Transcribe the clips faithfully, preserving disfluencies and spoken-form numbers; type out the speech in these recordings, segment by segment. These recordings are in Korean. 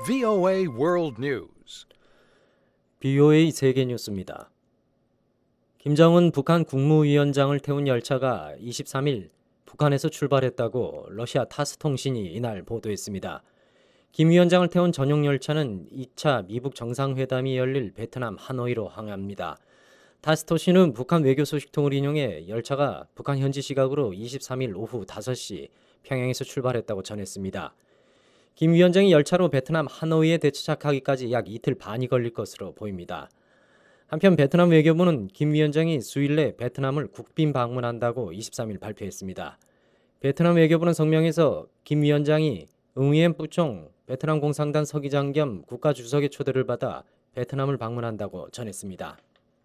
브이오에이 World News. 브이오에이 세계 뉴스입니다. 김정은 북한 국무위원장을 태운 열차가 이십삼 일 북한에서 출발했다고 러시아 타스 통신이 이날 보도했습니다. 김 위원장을 태운 전용 열차는 이 차 미북 정상회담이 열릴 베트남 하노이로 항해합니다. 타스 통신은 북한 외교 소식통을 인용해 열차가 북한 현지 시각으로 이십삼 일 오후 다섯 시 평양에서 출발했다고 전했습니다. 김 위원장이 열차로 베트남 하노이에 도착하기까지 약 이틀 반이 걸릴 것으로 보입니다. 한편 베트남 외교부는 김 위원장이 수일 내 베트남을 국빈 방문한다고 이십삼 일 발표했습니다. 베트남 외교부는 성명에서 김 위원장이 응우엔 뿌총 베트남 공산당 서기장 겸 국가주석의 초대를 받아 베트남을 방문한다고 전했습니다.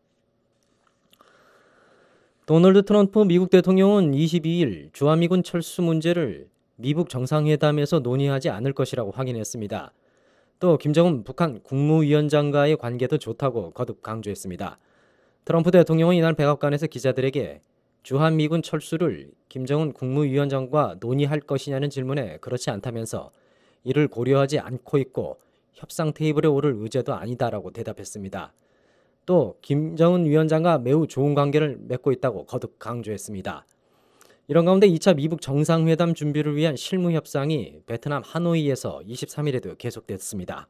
도널드 트럼프 미국 대통령은 이십이 일 주한미군 철수 문제를 미북 정상회담에서 논의하지 않을 것이라고 확인했습니다. 또 김정은 북한 국무위원장과의 관계도 좋다고 거듭 강조했습니다. 트럼프 대통령은 이날 백악관에서 기자들에게 주한미군 철수를 김정은 국무위원장과 논의할 것이냐는 질문에 그렇지 않다면서 이를 고려하지 않고 있고 협상 테이블에 오를 의제도 아니다라고 대답했습니다. 또 김정은 위원장과 매우 좋은 관계를 맺고 있다고 거듭 강조했습니다. 이런 가운데 이 차 미북 정상회담 준비를 위한 실무 협상이 베트남 하노이에서 이십삼 일에도 계속됐습니다.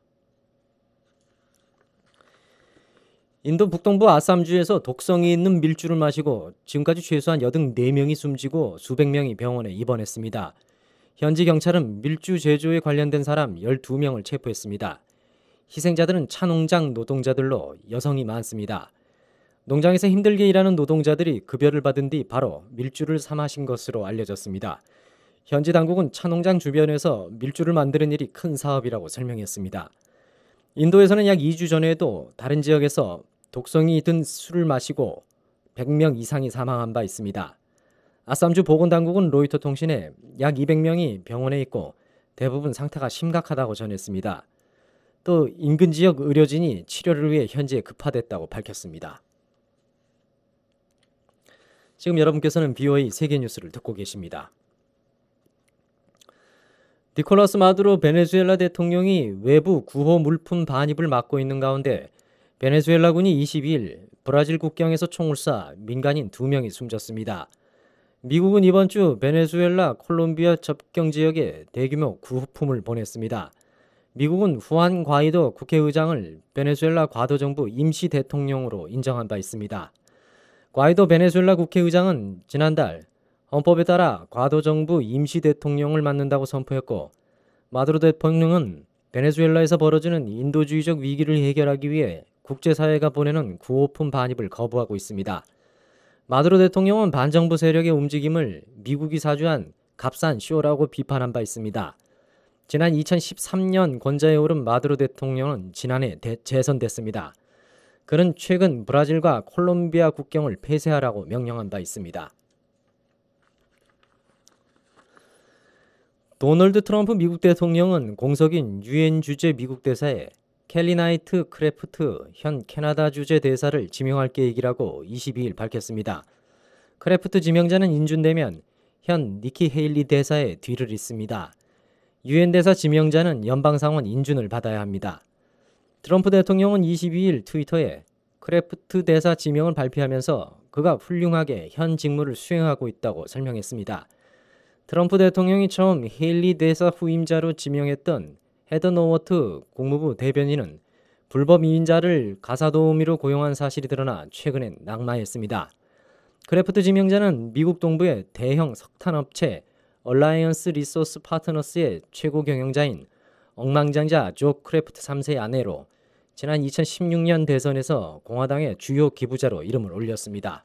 인도 북동부 아삼주에서 독성이 있는 밀주를 마시고 지금까지 최소한 여든 네 명이 숨지고 수백 명이 병원에 입원했습니다. 현지 경찰은 밀주 제조에 관련된 사람 열두 명을 체포했습니다. 희생자들은 차농장 노동자들로 여성이 많습니다. 농장에서 힘들게 일하는 노동자들이 급여를 받은 뒤 바로 밀주를 사 마신 것으로 알려졌습니다. 현지 당국은 차농장 주변에서 밀주를 만드는 일이 큰 사업이라고 설명했습니다. 인도에서는 약 이 주 전에도 다른 지역에서 독성이 든 술을 마시고 백 명 이상이 사망한 바 있습니다. 아삼주 보건당국은 로이터 통신에 약 이백 명이 병원에 있고 대부분 상태가 심각하다고 전했습니다. 또 인근 지역 의료진이 치료를 위해 현지에 급파됐다고 밝혔습니다. 지금 여러분께서는 브이오에이 세계뉴스를 듣고 계십니다. 니콜라스 마두로 베네수엘라 대통령이 외부 구호 물품 반입을 막고 있는 가운데 베네수엘라군이 이십이 일 브라질 국경에서 총을 쏴 민간인 두 명이 숨졌습니다. 미국은 이번 주 베네수엘라 콜롬비아 접경 지역에 대규모 구호품을 보냈습니다. 미국은 후안 과이도 국회의장을 베네수엘라 과도정부 임시 대통령으로 인정한 바 있습니다. 과이도 베네수엘라 국회의장은 지난달 헌법에 따라 과도정부 임시 대통령을 맡는다고 선포했고 마두로 대통령은 베네수엘라에서 벌어지는 인도주의적 위기를 해결하기 위해 국제사회가 보내는 구호품 반입을 거부하고 있습니다. 마두로 대통령은 반정부 세력의 움직임을 미국이 사주한 값싼 쇼라고 비판한 바 있습니다. 지난 이천십삼 년 권좌에 오른 마두로 대통령은 지난해 대, 재선됐습니다. 그는 최근 브라질과 콜롬비아 국경을 폐쇄하라고 명령한 바 있습니다. 도널드 트럼프 미국 대통령은 공석인 유엔 주재 미국 대사에 켈리 나이트 크래프트 현 캐나다 주재 대사를 지명할 계획이라고 이십이 일 밝혔습니다. 크래프트 지명자는 인준되면 현 니키 헤일리 대사의 뒤를 잇습니다. 유엔 대사 지명자는 연방상원 인준을 받아야 합니다. 트럼프 대통령은 이십이 일 트위터에 크래프트 대사 지명을 발표하면서 그가 훌륭하게 현 직무를 수행하고 있다고 설명했습니다. 트럼프 대통령이 처음 헤일리 대사 후임자로 지명했던 헤더 노워트 국무부 대변인은 불법 이민자를 가사도우미로 고용한 사실이 드러나 최근엔 낙마했습니다. 크래프트 지명자는 미국 동부의 대형 석탄업체 얼라이언스 리소스 파트너스의 최고 경영자인 억만장자 조 크래프트 삼 세의 아내로 지난 이천십육 년 대선에서 공화당의 주요 기부자로 이름을 올렸습니다.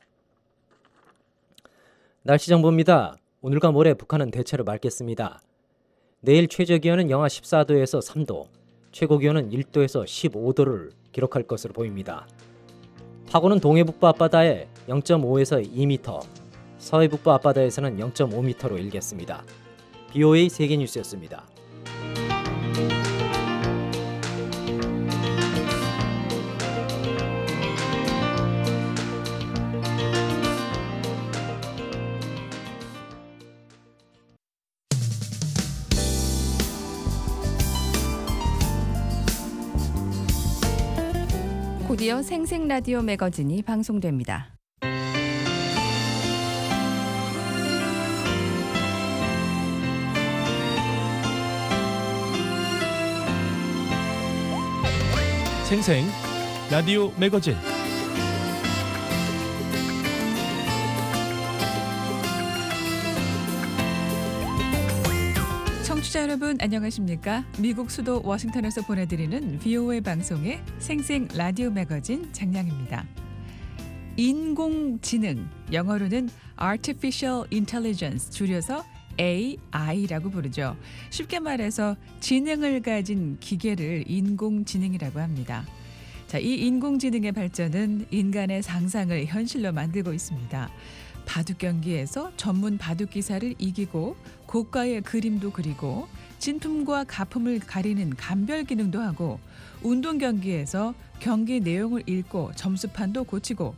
날씨 정보입니다. 오늘과 모레 북한은 대체로 맑겠습니다. 내일 최저기온은 영하 십사 도에서 삼 도, 최고기온은 일 도에서 십오 도를 기록할 것으로 보입니다. 파고는 동해북부 앞바다에 영 점 오에서 이 미터, 서해북부 앞바다에서는 영 점 오 미터로 일겠습니다. 브이오에이 세계뉴스였습니다. 곧이어 생생라디오 매거진이 방송됩니다. 생생 라디오 매거진 청취자 여러분 안녕하십니까? 미국 수도 워싱턴에서 보내드리는 브이오에이 방송의 생생 라디오 매거진 장량입니다. 인공지능, 영어로는 Artificial Intelligence, 줄여서 에이아이라고 부르죠. 쉽게 말해서 지능을 가진 기계를 인공지능이라고 합니다. 자, 이 인공지능의 발전은 인간의 상상을 현실로 만들고 있습니다. 바둑 경기에서 전문 바둑 기사를 이기고 고가의 그림도 그리고 진품과 가품을 가리는 감별 기능도 하고 운동 경기에서 경기 내용을 읽고 점수판도 고치고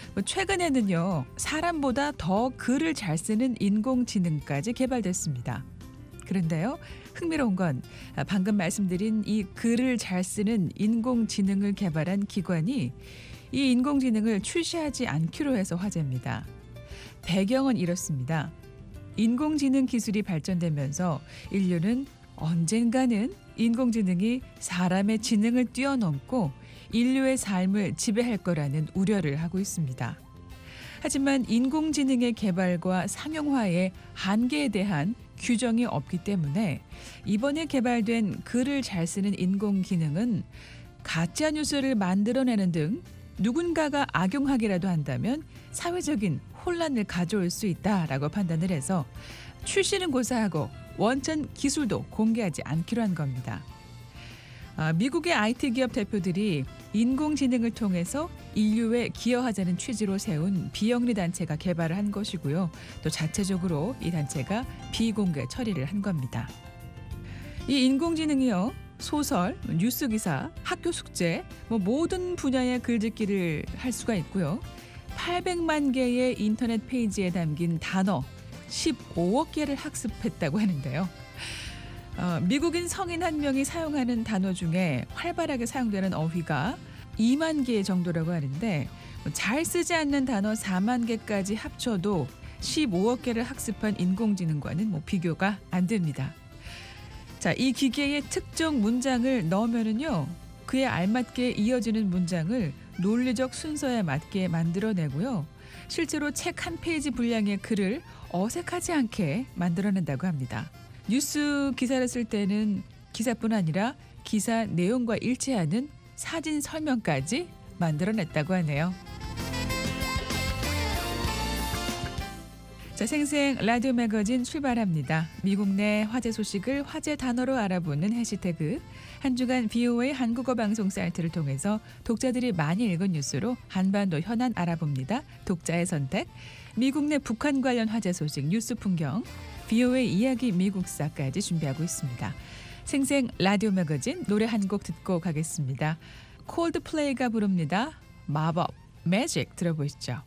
최근에는요 사람보다 더 글을 잘 쓰는 인공지능까지 개발됐습니다. 그런데요 흥미로운 건 방금 말씀드린 이 글을 잘 쓰는 인공지능을 개발한 기관이 이 인공지능을 출시하지 않기로 해서 화제입니다. 배경은 이렇습니다. 인공지능 기술이 발전되면서 인류는 언젠가는 인공지능이 사람의 지능을 뛰어넘고 인류의 삶을 지배할 거라는 우려를 하고 있습니다. 하지만 인공지능의 개발과 상용화의 한계에 대한 규정이 없기 때문에 이번에 개발된 글을 잘 쓰는 인공지능은 가짜 뉴스를 만들어내는 등 누군가가 악용하기라도 한다면 사회적인 혼란을 가져올 수 있다라고 판단을 해서 출시는 고사하고 원천 기술도 공개하지 않기로 한 겁니다. 아, 미국의 아이티 기업 대표들이 인공지능을 통해서 인류에 기여하자는 취지로 세운 비영리 단체가 개발을 한 것이고요. 또 자체적으로 이 단체가 비공개 처리를 한 겁니다. 이 인공지능이요. 소설, 뉴스 기사, 학교 숙제, 뭐 모든 분야의 글짓기를 할 수가 있고요. 팔백만 개의 인터넷 페이지에 담긴 단어 십오억 개를 학습했다고 하는데요. 어, 미국인 성인 한 명이 사용하는 단어 중에 활발하게 사용되는 어휘가 이만 개 정도라고 하는데 잘 쓰지 않는 단어 사만 개까지 합쳐도 십오억 개를 학습한 인공지능과는 뭐 비교가 안 됩니다. 자, 이 기계에 특정 문장을 넣으면은요, 그에 알맞게 이어지는 문장을 논리적 순서에 맞게 만들어내고요. 실제로 책 한 페이지 분량의 글을 어색하지 않게 만들어낸다고 합니다. 뉴스 기사를 쓸 때는 기사뿐 아니라 기사 내용과 일치하는 사진 설명까지 만들어냈다고 하네요. 자, 생생 라디오 매거진 출발합니다. 미국 내 화제 소식을 화제 단어로 알아보는 해시태그. 한 주간 브이오에이 한국어 방송 사이트를 통해서 독자들이 많이 읽은 뉴스로 한반도 현안 알아봅니다. 독자의 선택. 미국 내 북한 관련 화제 소식 뉴스 풍경. 브이오에이 이야기 미국사까지 준비하고 있습니다. 생생 라디오 매거진 노래 한 곡 듣고 가겠습니다. 콜드플레이가 부릅니다. 마법, 매직 들어보시죠.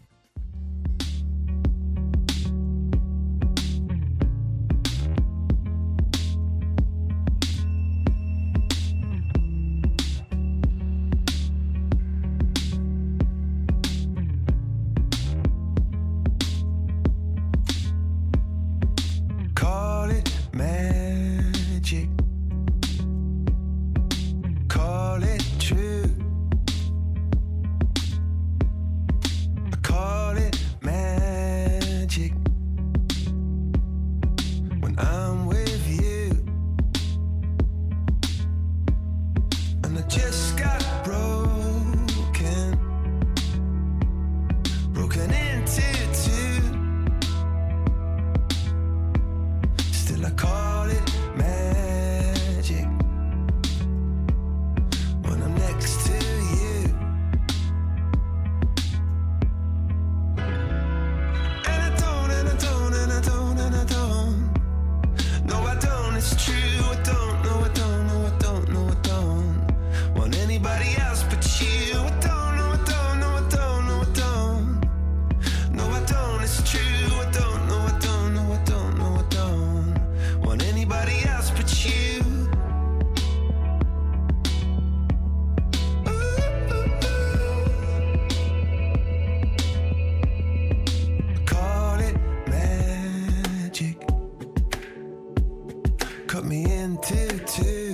cut me into two.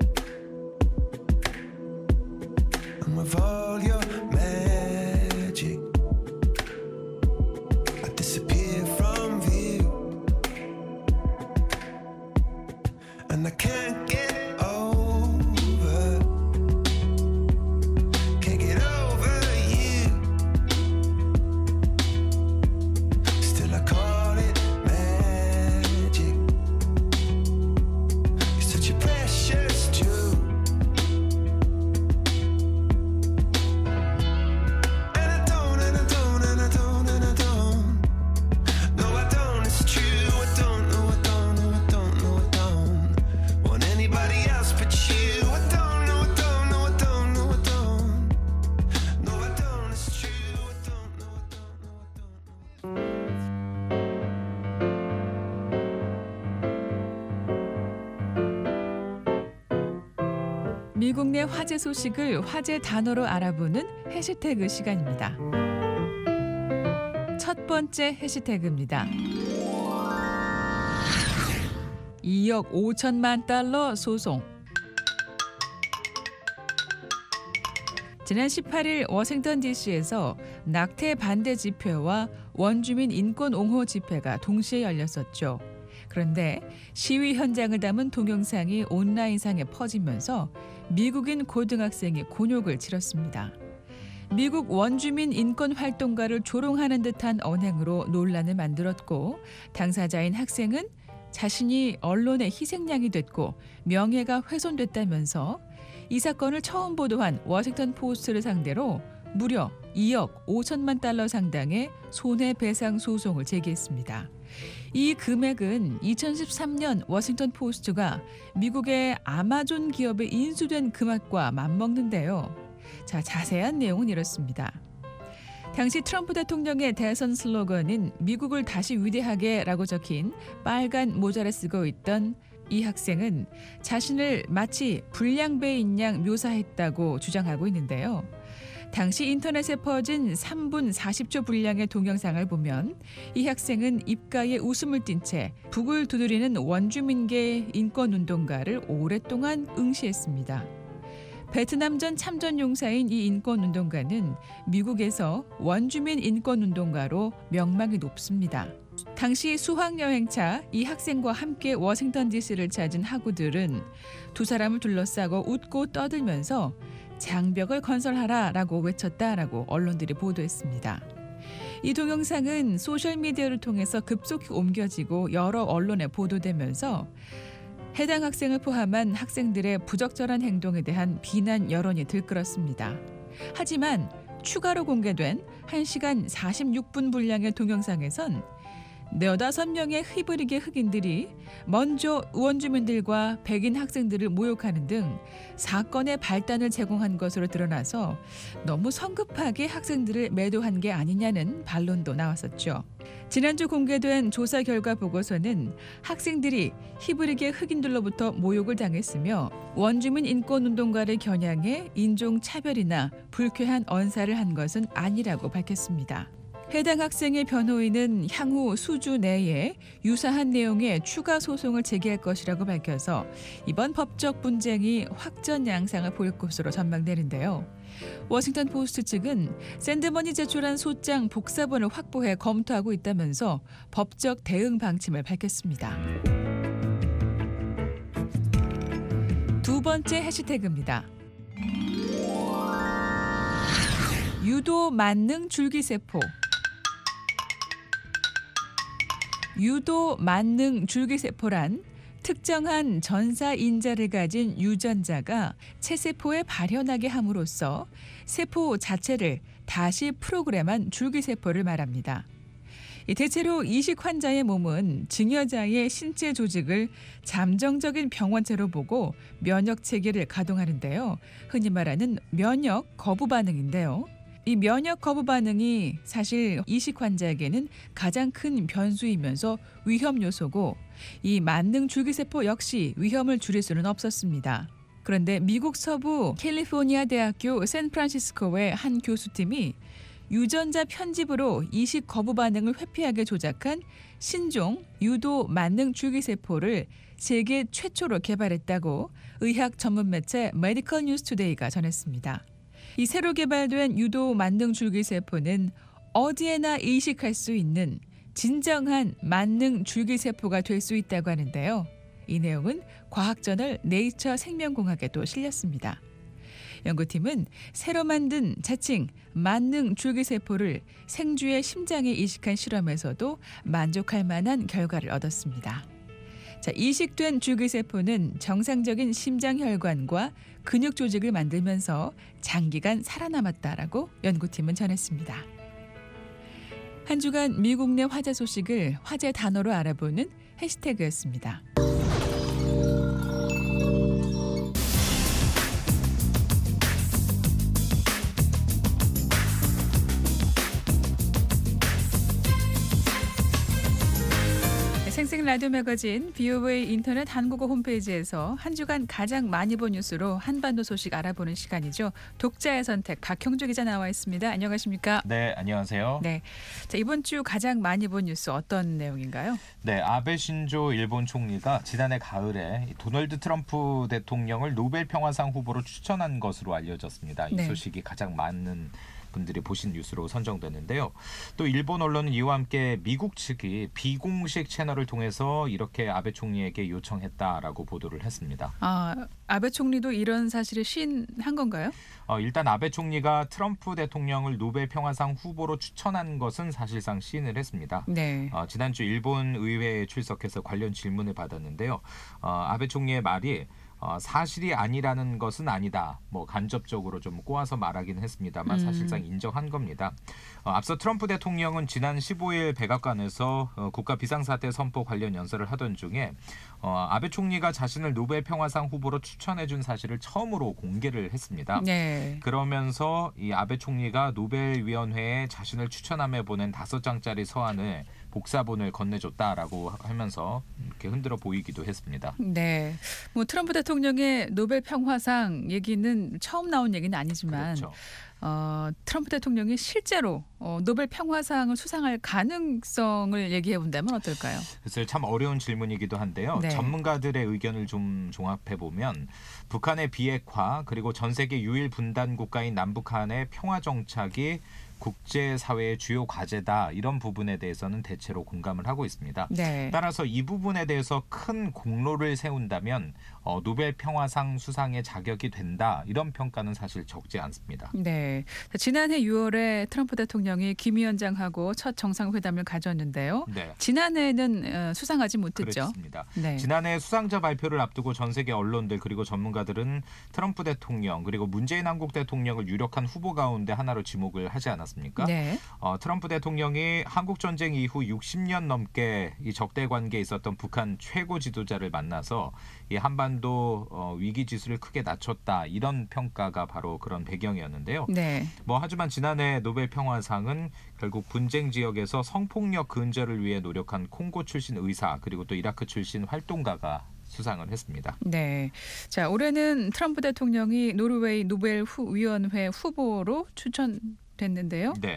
And with all your magic, I disappear from view. And I can't get over, can't get over you. Still I call it magic. You're such a precious jewel. And I don't, and I don't, and I don't, and I don't. No, I don't, it's true. I don't, no, I don't, no, I don't, no, I don't want anybody else but you. I don't, no, I don't, no, I don't, no, I don't. No, I don't, it's true. I don't, no, I don't, no, I don't, no, I don't. 미국 내 화제 소식을 화제 단어로 알아보는 해시태그 시간입니다. 첫 번째 해시태그입니다. 이억 오천만 달러 소송. 지난 십팔일 워싱턴 디씨에서 낙태 반대 집회와 원주민 인권 옹호 집회가 동시에 열렸었죠. 그런데 시위 현장을 담은 동영상이 온라인상에 퍼지면서 미국인 고등학생이 곤욕을 치렀습니다. 미국 원주민 인권 활동가를 조롱하는 듯한 언행으로 논란을 만들었고, 당사자인 학생은 자신이 언론의 희생양이 됐고 명예가 훼손됐다면서 이 사건을 처음 보도한 워싱턴 포스트를 상대로 무려 이억 오천만 달러 상당의 손해배상 소송을 제기했습니다. 이 금액은 이천십삼년 워싱턴 포스트가 미국의 아마존 기업에 인수된 금액과 맞먹는데요. 자, 자세한 내용은 이렇습니다. 당시 트럼프 대통령의 대선 슬로건인 미국을 다시 위대하게라고 적힌 빨간 모자를 쓰고 있던 이 학생은 자신을 마치 불량배인 양 묘사했다고 주장하고 있는데요. 당시 인터넷에 퍼진 삼 분 사십 초 분량의 동영상을 보면 이 학생은 입가에 웃음을 띤 채 북을 두드리는 원주민계 인권운동가를 오랫동안 응시했습니다. 베트남전 참전용사인 이 인권운동가는 미국에서 원주민 인권운동가로 명망이 높습니다. 당시 수학여행차 이 학생과 함께 워싱턴 디씨를 찾은 학우들은 두 사람을 둘러싸고 웃고 떠들면서 장벽을 건설하라라고 외쳤다라고 언론들이 보도했습니다. 이 동영상은 소셜미디어를 통해서 급속히 옮겨지고 여러 언론에 보도되면서 해당 학생을 포함한 학생들의 부적절한 행동에 대한 비난 여론이 들끓었습니다. 하지만 추가로 공개된 한 시간 사십육 분 분량의 동영상에선 네다섯 명의 히브리계 흑인들이 먼저 원주민들과 백인 학생들을 모욕하는 등 사건의 발단을 제공한 것으로 드러나서 너무 성급하게 학생들을 매도한 게 아니냐는 반론도 나왔었죠. 지난주 공개된 조사 결과 보고서는 학생들이 히브리계 흑인들로부터 모욕을 당했으며 원주민 인권운동가를 겨냥해 인종차별이나 불쾌한 언사를 한 것은 아니라고 밝혔습니다. 해당 학생의 변호인은 향후 수주 내에 유사한 내용의 추가 소송을 제기할 것이라고 밝혀서 이번 법적 분쟁이 확전 양상을 보일 것으로 전망되는데요. 워싱턴 포스트 측은 샌드먼이 제출한 소장 복사본을 확보해 검토하고 있다면서 법적 대응 방침을 밝혔습니다. 두 번째 해시태그입니다. 유도 만능 줄기세포. 유도 만능 줄기세포란 특정한 전사인자를 가진 유전자가 체세포에 발현하게 함으로써 세포 자체를 다시 프로그램한 줄기세포를 말합니다. 대체로 이식 환자의 몸은 증여자의 신체 조직을 잠정적인 병원체로 보고 면역 체계를 가동하는데요. 흔히 말하는 면역 거부 반응인데요. 이 면역 거부 반응이 사실 이식 환자에게는 가장 큰 변수이면서 위험 요소고, 이 만능 줄기세포 역시 위험을 줄일 수는 없었습니다. 그런데 미국 서부 캘리포니아 대학교 샌프란시스코의 한 교수팀이 유전자 편집으로 이식 거부 반응을 회피하게 조작한 신종 유도 만능 줄기세포를 세계 최초로 개발했다고 의학 전문 매체 메디컬 뉴스 투데이가 전했습니다. 이 새로 개발된 유도 만능 줄기세포는 어디에나 이식할 수 있는 진정한 만능 줄기세포가 될 수 있다고 하는데요. 이 내용은 과학저널 네이처 생명공학에도 실렸습니다. 연구팀은 새로 만든 자칭 만능 줄기세포를 생쥐의 심장에 이식한 실험에서도 만족할 만한 결과를 얻었습니다. 자, 이식된 줄기세포는 정상적인 심장혈관과 근육 조직을 만들면서 장기간 살아남았다라고 연구팀은 전했습니다. 한 주간 미국 내 화제 소식을 화제 단어로 알아보는 해시태그였습니다. 생생 라디오 매거진 비오에이 인터넷 한국어 홈페이지에서 한 주간 가장 많이 본 뉴스로 한반도 소식 알아보는 시간이죠. 독자의 선택 박형주 기자 나와 있습니다. 안녕하십니까? 네, 안녕하세요. 네, 자, 이번 주 가장 많이 본 뉴스 어떤 내용인가요? 네, 아베 신조 일본 총리가 지난해 가을에 도널드 트럼프 대통령을 노벨 평화상 후보로 추천한 것으로 알려졌습니다. 이 네. 소식이 가장 많은 분들이 보신 뉴스로 선정되는데요. 또 일본 언론은 이와 함께 미국 측이 비공식 채널을 통해서 이렇게 아베 총리에게 요청했다라고 보도를 했습니다. 아, 아베 총리도 이런 사실을 시인한 건가요? 어, 일단 아베 총리가 트럼프 대통령을 노벨 평화상 후보로 추천한 것은 사실상 시인을 했습니다. 네. 어, 지난주 일본 의회에 출석해서 관련 질문을 받았는데요. 어, 아베 총리의 말이 어, 사실이 아니라는 것은 아니다. 뭐 간접적으로 좀 꼬아서 말하긴 했습니다만 음. 사실상 인정한 겁니다. 어, 앞서 트럼프 대통령은 지난 십오일 백악관에서 어, 국가 비상사태 선포 관련 연설을 하던 중에 어, 아베 총리가 자신을 노벨 평화상 후보로 추천해준 사실을 처음으로 공개를 했습니다. 네. 그러면서 이 아베 총리가 노벨위원회에 자신을 추천함에 보낸 다섯 장짜리 서한을 복사본을 건네줬다라고 하면서 이렇게 흔들어 보이기도 했습니다. 네. 뭐 트럼프 대통령의 노벨 평화상 얘기는 처음 나온 얘기는 아니지만 그렇죠. 어, 트럼프 대통령이 실제로 어, 노벨 평화상을 수상할 가능성을 얘기해 본다면 어떨까요? 그래서 참 어려운 질문이기도 한데요. 네. 전문가들의 의견을 좀 종합해 보면 북한의 비핵화 그리고 전 세계 유일 분단 국가인 남북한의 평화 정착이 국제사회의 주요 과제다. 이런 부분에 대해서는 대체로 공감을 하고 있습니다. 네. 따라서 이 부분에 대해서 큰 공로를 세운다면 어, 노벨 평화상 수상의 자격이 된다. 이런 평가는 사실 적지 않습니다. 네. 자, 지난해 유월에 트럼프 대통령이 김 위원장하고 첫 정상회담을 가졌는데요. 네. 지난해에는 어, 수상하지 못했죠. 그렇습니다. 네. 지난해 수상자 발표를 앞두고 전 세계 언론들 그리고 전문가들은 트럼프 대통령 그리고 문재인 한국 대통령을 유력한 후보 가운데 하나로 지목을 하지 않았습니까? 네. 어, 트럼프 대통령이 한국 전쟁 이후 육십 년 넘게 이 적대 관계에 있었던 북한 최고 지도자를 만나서 이 한반도 어, 위기 지수를 크게 낮췄다 이런 평가가 바로 그런 배경이었는데요. 네. 뭐 하지만 지난해 노벨 평화상은 결국 분쟁 지역에서 성폭력 근절을 위해 노력한 콩고 출신 의사 그리고 또 이라크 출신 활동가가 수상을 했습니다. 네. 자, 올해는 트럼프 대통령이 노르웨이 노벨 후 위원회 후보로 추천됐는데요. 네.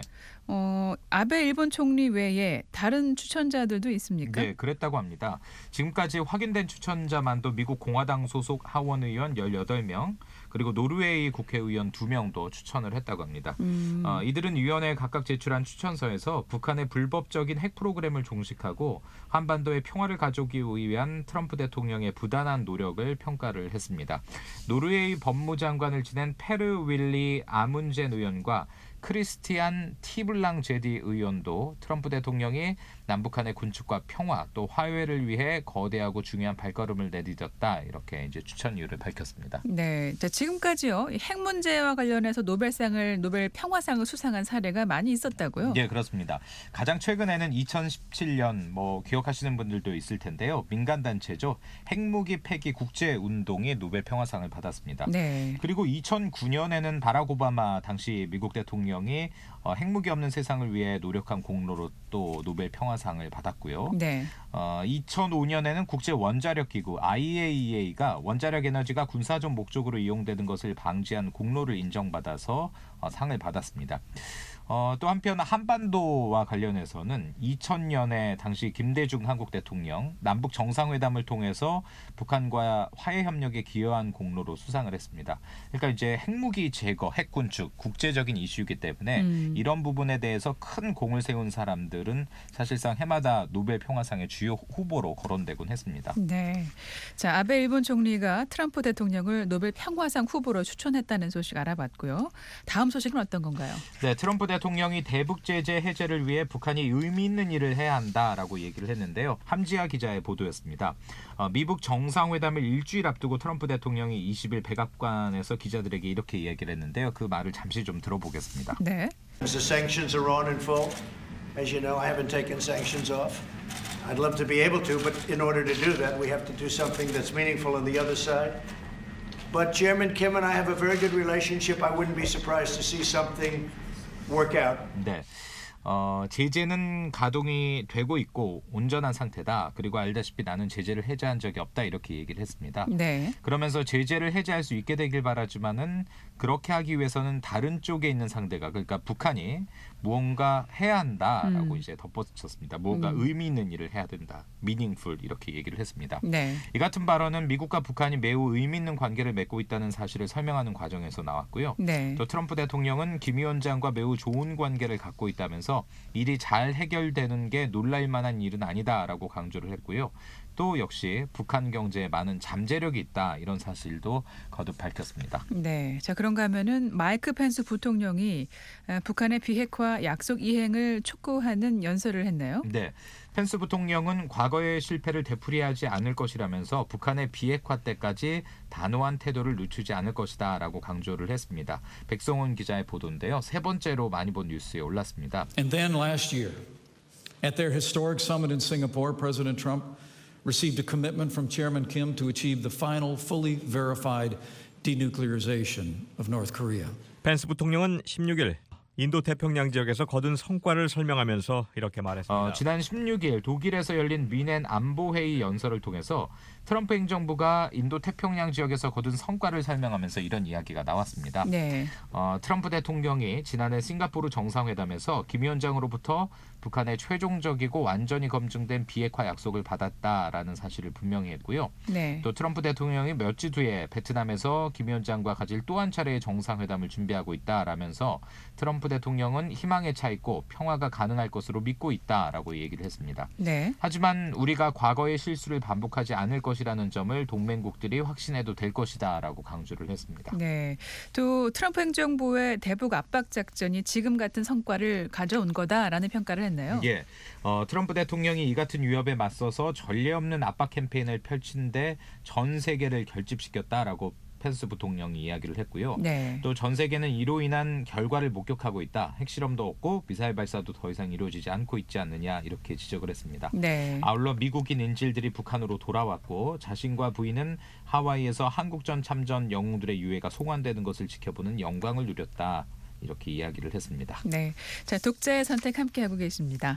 어, 아베 일본 총리 외에 다른 추천자들도 있습니까? 네, 그랬다고 합니다. 지금까지 확인된 추천자만도 미국 공화당 소속 하원 의원 열여덟 명 그리고 노르웨이 국회의원 두 명도 추천을 했다고 합니다. 음. 어, 이들은 위원회에 각각 제출한 추천서에서 북한의 불법적인 핵 프로그램을 종식하고 한반도의 평화를 가져오기 위한 트럼프 대통령의 부단한 노력을 평가를 했습니다. 노르웨이 법무장관을 지낸 페르 윌리 아문젠 의원과 크리스티안 티블랑 제디 의원도 트럼프 대통령이 남북한의 군축과 평화 또 화해를 위해 거대하고 중요한 발걸음을 내딛었다 이렇게 이제 추천 이유를 밝혔습니다. 네, 자, 지금까지요 이 핵 문제와 관련해서 노벨상을 노벨 평화상을 수상한 사례가 많이 있었다고요? 네, 그렇습니다. 가장 최근에는 이천십칠 년 뭐 기억하시는 분들도 있을 텐데요. 민간 단체죠. 핵무기 폐기 국제 운동이 노벨 평화상을 받았습니다. 네. 그리고 이천구 년에는 바락 오바마 당시 미국 대통령이 어, 핵무기 없는 세상을 위해 노력한 공로로 또 노벨 평화상을 받았고요. 네. 어, 이천오 년에는 국제 원자력 기구 아이에이이에이가 원자력 에너지가 군사적 목적으로 이용되는 것을 방지한 공로를 인정받아서 어, 상을 받았습니다. 어, 또 한편 한반도와 관련해서는 이천 년에 당시 김대중 한국 대통령 남북 정상회담을 통해서 북한과 화해 협력에 기여한 공로로 수상을 했습니다. 그러니까 이제 핵무기 제거, 핵군축 국제적인 이슈이기 때문에 음. 이런 부분에 대해서 큰 공을 세운 사람들은 사실상 해마다 노벨 평화상의 주요 후보로 거론되곤 했습니다. 네. 자, 아베 일본 총리가 트럼프 대통령을 노벨 평화상 후보로 추천했다는 소식 알아봤고요. 다음 소식은 어떤 건가요? 네, 트럼프 대통령이 대북 제재 해제를 위해 북한이 의미 있는 일을 해야 한다라고 얘기를 했는데요. 함지아 기자의 보도였습니다. 어, 미국 정상회담을 일주일 앞두고 트럼프 대통령이 이십 일 백악관에서 기자들에게 이렇게 얘기를 했는데요. 그 말을 잠시 좀 들어보겠습니다. 네. The sanctions are on in full. As you know, I haven't taken sanctions off. I'd love to be able to, but in order to do that, we have to do something that's meaningful on the other side. But Chairman Kim and I have a very good relationship. I wouldn't be surprised to see something work out. 네. 어, 제재는 가동이 되고 있고 온전한 상태다. 그리고 알다시피 나는 제재를 해제한 적이 없다. 이렇게 얘기를 했습니다. 네. 그러면서 제재를 해제할 수 있게 되길 바라지만은 그렇게 하기 위해서는 다른 쪽에 있는 상대가 그러니까 북한이 무언가 해야 한다라고 음. 이제 덧붙였습니다. 무언가 음. 의미 있는 일을 해야 된다. meaningful 이렇게 얘기를 했습니다. 네. 이 같은 발언은 미국과 북한이 매우 의미 있는 관계를 맺고 있다는 사실을 설명하는 과정에서 나왔고요. 네. 또 트럼프 대통령은 김 위원장과 매우 좋은 관계를 갖고 있다면서 일이 잘 해결되는 게 놀랄 만한 일은 아니다라고 강조를 했고요. 또 역시 북한 경제에 많은 잠재력이 있다 이런 사실도 거듭 밝혔습니다. 네. 자, 그런가 하면은 마이크 펜스 부통령이 북한의 비핵화 약속 이행을 촉구하는 연설을 했나요? 네. 펜스 부통령은 과거의 실패를 되풀이하지 않을 것이라면서 북한의 비핵화 때까지 단호한 태도를 늦추지 않을 것이다라고 강조를 했습니다. 백성원 기자의 보도인데요. 세 번째로 많이 본 뉴스에 올랐습니다. And then last year, at their historic summit in Singapore, President Trump received a commitment from Chairman Kim to achieve the final fully verified denuclearization of North Korea. 펜스 부통령은 십육 일 인도 태평양 지역에서 거둔 성과를 설명하면서 이렇게 말했습니다. 어, 지난 십육 일 독일에서 열린 미넨 안보회의 연설을 통해서 트럼프 행정부가 인도 태평양 지역에서 거둔 성과를 설명하면서 이런 이야기가 나왔습니다. 네. 어, 트럼프 대통령이 지난해 싱가포르 정상회담에서 김 위원장으로부터 북한의 최종적이고 완전히 검증된 비핵화 약속을 받았다라는 사실을 분명히 했고요. 네. 또 트럼프 대통령이 몇 주 뒤에 베트남에서 김 위원장과 가질 또 한 차례의 정상회담을 준비하고 있다라면서 트럼프 대통령은 희망에 차 있고 평화가 가능할 것으로 믿고 있다라고 얘기를 했습니다. 네. 하지만 우리가 과거의 실수를 반복하지 않을 것이라는 점을 동맹국들이 확신해도 될 것이다라고 강조를 했습니다. 네. 또 트럼프 행정부의 대북 압박 작전이 지금 같은 성과를 가져온 거다라는 평가를 했나요? 예, 어, 트럼프 대통령이 이 같은 위협에 맞서서 전례 없는 압박 캠페인을 펼치는데 전 세계를 결집시켰다라고 펜스 부통령이 이야기를 했고요. 네. 또 전 세계는 이로 인한 결과를 목격하고 있다. 핵실험도 없고 미사일 발사도 더 이상 이루어지지 않고 있지 않느냐 이렇게 지적을 했습니다. 네. 아울러 미국인 인질들이 북한으로 돌아왔고 자신과 부인은 하와이에서 한국전 참전 영웅들의 유해가 송환되는 것을 지켜보는 영광을 누렸다. 이렇게 이야기를 했습니다. 네. 자, 독자의 선택 함께하고 계십니다.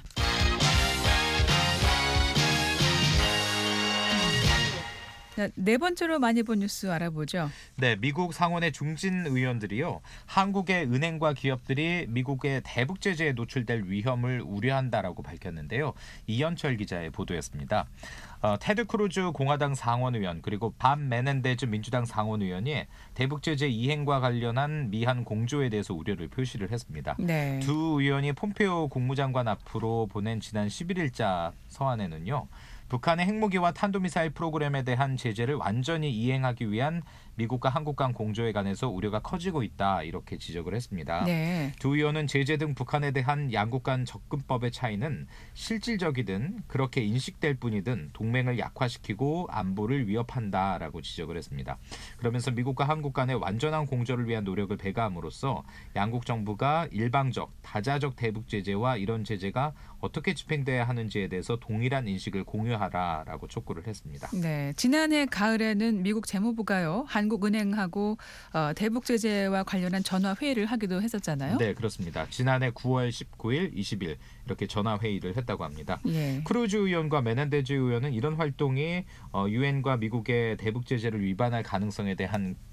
자, 네 번째로 많이 본 뉴스 알아보죠. 네, 미국 상원의 중진 의원들이요. 한국의 은행과 기업들이 미국의 대북 제재에 노출될 위험을 우려한다라고 밝혔는데요. 이현철 기자의 보도였습니다. 어, 테드 크루즈 공화당 상원 의원 그리고 밥 메넨데즈 민주당 상원 의원이 대북 제재 이행과 관련한 미한 공조에 대해서 우려를 표시를 했습니다. 네. 두 의원이 폼페오 국무장관 앞으로 보낸 지난 십일 일자 서한에는요. 북한의 핵무기와 탄도미사일 프로그램에 대한 제재를 완전히 이행하기 위한 미국과 한국 간 공조에 관해서 우려가 커지고 있다 이렇게 지적을 했습니다. 네. 두 의원은 제재 등 북한에 대한 양국 간 접근법의 차이는 실질적이든 그렇게 인식될 뿐이든 동맹을 약화시키고 안보를 위협한다라고 지적을 했습니다. 그러면서 미국과 한국 간의 완전한 공조를 위한 노력을 배가함으로써 양국 정부가 일방적, 다자적 대북 제재와 이런 제재가 어떻게 집행돼야 하는지에 대해서 동일한 인식을 공유하라라고 촉구를 했습니다. 네. 지난해 가을에는 미국 재무부가요. 한국은행하고 어, 대북 제재와 관련한 전화 회의를 하기도 했었잖아요. 네, 그렇습니다. 지난해 구월 십구일, 이십일 이렇게 전화 회의를 했다고 합니다. 예. 크루즈 의원과 메넨데즈 의원은 이런 활동이 유엔과 미국의 대북 제재를 위반할 가능성에 대한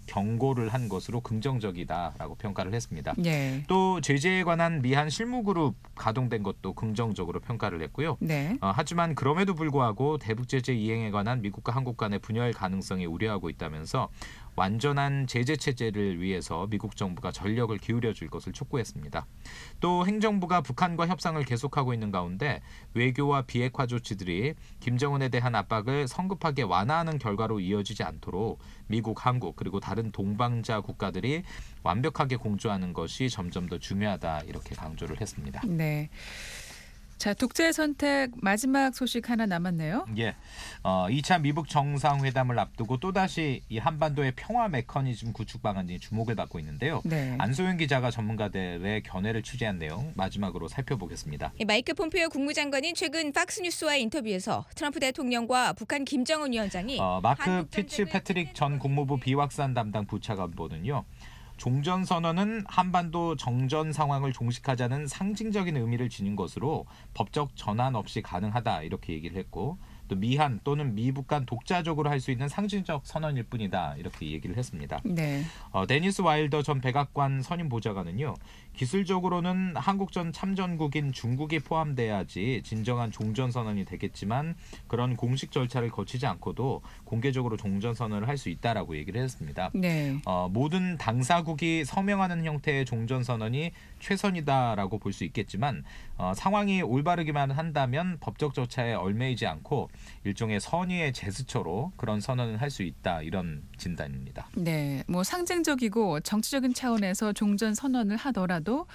경고를 한 것으로 긍정적이다라고 평가를 했습니다. 네. 또 제재에 관한 미한 실무그룹 가동된 것도 긍정적으로 평가를 했고요. 네. 어, 하지만 그럼에도 불구하고 대북 제재 이행에 관한 미국과 한국 간의 분열 가능성이 우려하고 있다면서 완전한 제재 체제를 위해서 미국 정부가 전력을 기울여 줄 것을 촉구했습니다. 또 행정부가 북한과 협상을 계속하고 있는 가운데 외교와 비핵화 조치들이 김정은에 대한 압박을 성급하게 완화하는 결과로 이어지지 않도록 미국, 한국 그리고 다른 동방자 국가들이 완벽하게 공조하는 것이 점점 더 중요하다 이렇게 강조를 했습니다. 네. 자, 독재 선택 마지막 소식 하나 남았네요. 예, 어, 이 차 미북 정상회담을 앞두고 또다시 이 한반도의 평화 메커니즘 구축 방안이 주목을 받고 있는데요. 네. 안소영 기자가 전문가들의 견해를 취재한 내용 마지막으로 살펴보겠습니다. 마이크 폼페이오 국무장관인 최근 팍스뉴스와의 인터뷰에서 트럼프 대통령과 북한 김정은 위원장이 어, 마크 피츠패트릭 전 국무부 비확산 담당 부차관보는요. 종전선언은 한반도 정전 상황을 종식하자는 상징적인 의미를 지닌 것으로 법적 전환 없이 가능하다 이렇게 얘기를 했고 또 미한 또는 미북 간 독자적으로 할 수 있는 상징적 선언일 뿐이다 이렇게 얘기를 했습니다. 네. 어, 데니스 와일더 전 백악관 선임 보좌관은요. 기술적으로는 한국전 참전국인 중국이 포함돼야지 진정한 종전선언이 되겠지만 그런 공식 절차를 거치지 않고도 공개적으로 종전선언을 할 수 있다라고 얘기를 했습니다. 네. 어, 모든 당사국이 서명하는 형태의 종전선언이 최선이다라고 볼 수 있겠지만 어, 상황이 올바르기만 한다면 법적 절차에 얽매이지 않고 일종의 선의의 제스처로 그런 선언을 할 수 있다 이런 진단입니다. 네, 뭐 상징적이고 정치적인 차원에서 종전 선언을 하더라도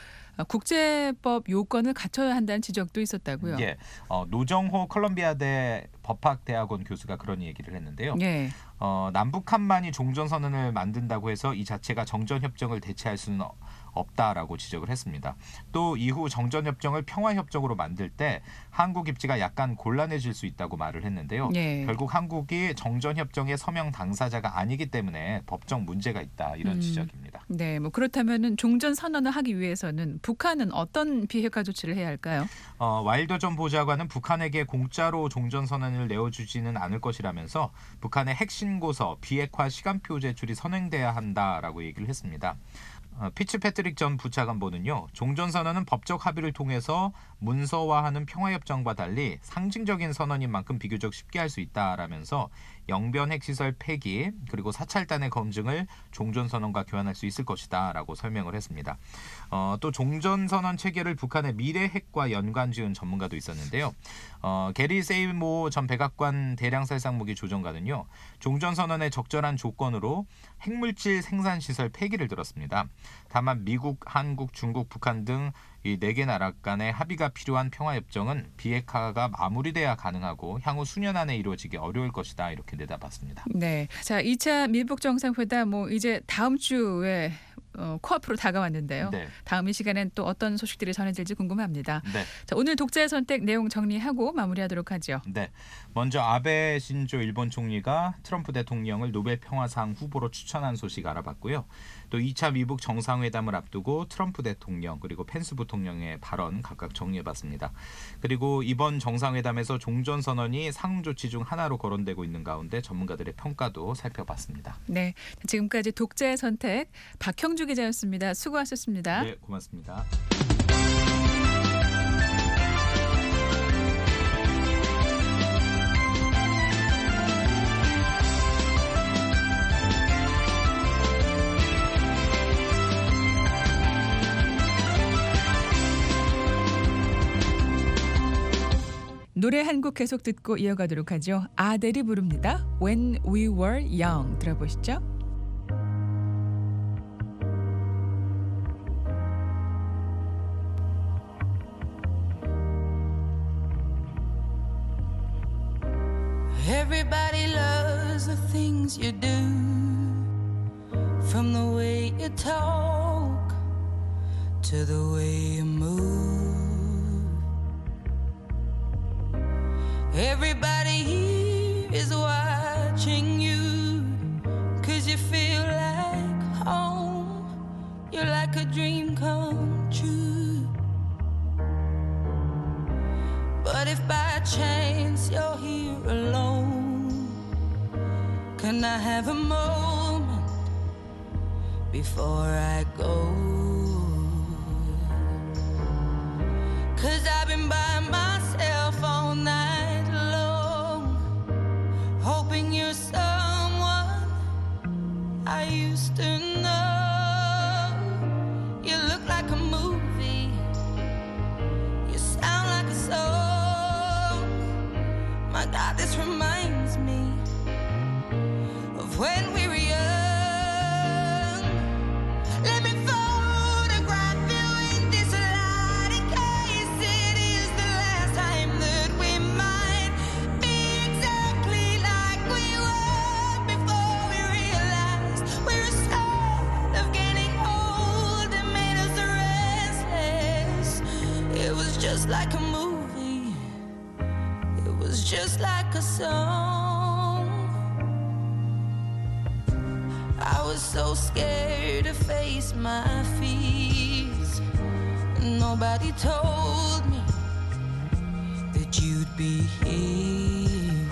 국제법 요건을 갖춰야 한다는 지적도 있었다고요. 예, 어, 노정호 콜롬비아대 법학대학원 교수가 그런 얘기를 했는데요. 네. 어, 남북한만이 종전선언을 만든다고 해서 이 자체가 정전협정을 대체할 수는 없다라고 지적을 했습니다. 또 이후 정전협정을 평화협정으로 만들 때 한국 입지가 약간 곤란해질 수 있다고 말을 했는데요. 네. 결국 한국이 정전협정의 서명 당사자가 아니기 때문에 법적 문제가 있다 이런 음. 지적입니다. 네, 뭐 그렇다면은 종전 선언을 하기 위해서는 북한은 어떤 비핵화 조치를 해야 할까요? 어, 와일더 전 보좌관은 북한에게 공짜로 종전선언을 내어주지는 않을 것이라면서 북한의 핵신고서 비핵화 시간표 제출이 선행돼야 한다라고 얘기를 했습니다. 어, 피츠패트릭 전 부차관보는요. 종전선언은 법적 합의를 통해서 문서화하는 평화협정과 달리 상징적인 선언인 만큼 비교적 쉽게 할 수 있다라면서 영변 핵시설 폐기 그리고 사찰단의 검증을 종전선언과 교환할 수 있을 것이다 라고 설명을 했습니다. 어, 또 종전선언 체계를 북한의 미래 핵과 연관지은 전문가도 있었는데요. 어, 게리 세이모 전 백악관 대량살상무기 조정관은요. 종전선언의 적절한 조건으로 핵물질 생산시설 폐기를 들었습니다. 다만 미국, 한국, 중국, 북한 등 이 네 개 나라 간의 합의가 필요한 평화협정은 비핵화가 마무리돼야 가능하고 향후 수년 안에 이루어지기 어려울 것이다 이렇게 내다봤습니다. 네, 자 이 차 미북 정상회담 뭐 이제 다음 주에 어, 코앞으로 다가왔는데요. 네. 다음 이 시간엔 또 어떤 소식들이 전해질지 궁금합니다. 네. 자, 오늘 독자의 선택 내용 정리하고 마무리하도록 하죠. 네. 먼저 아베 신조 일본 총리가 트럼프 대통령을 노벨 평화상 후보로 추천한 소식 알아봤고요. 또 이 차 미북 정상회담을 앞두고 트럼프 대통령 그리고 펜스 부통령의 발언 각각 정리해봤습니다. 그리고 이번 정상회담에서 종전선언이 상조치 중 하나로 거론되고 있는 가운데 전문가들의 평가도 살펴봤습니다. 네, 지금까지 독자의 선택 박형주 기자였습니다. 수고하셨습니다. 네, 고맙습니다. 노래 한 곡 계속 듣고 이어가도록 하죠. 아델이 부릅니다. When We Were Young 들어보시죠. Everybody loves the things you do, from the way you talk to the way you move. Everybody here is watching you, 'cause you feel like home. You're like a dream come true. But if by chance you're here alone, can I have a moment before I go. 'Cause I've been by myself all night long, hoping you're someone I used to know. You look like a movie, you sound like a song. My God, this reminds me of when we were young. Let me photograph you in this light in case it is the last time that we might be exactly like we were before we realized we were scared of getting old and made us restless. It was just like a movie, it was just like a song. I was so scared to face my fears. Nobody told me that you'd be here.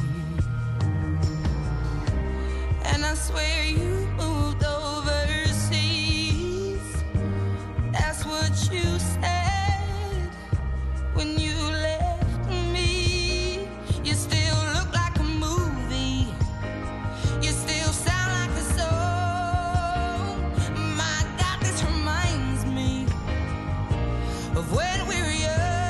And I swear you moved overseas. That's what you said when you left me. You still look like a movie, you still sound like a song. My God, this reminds me of when we were young.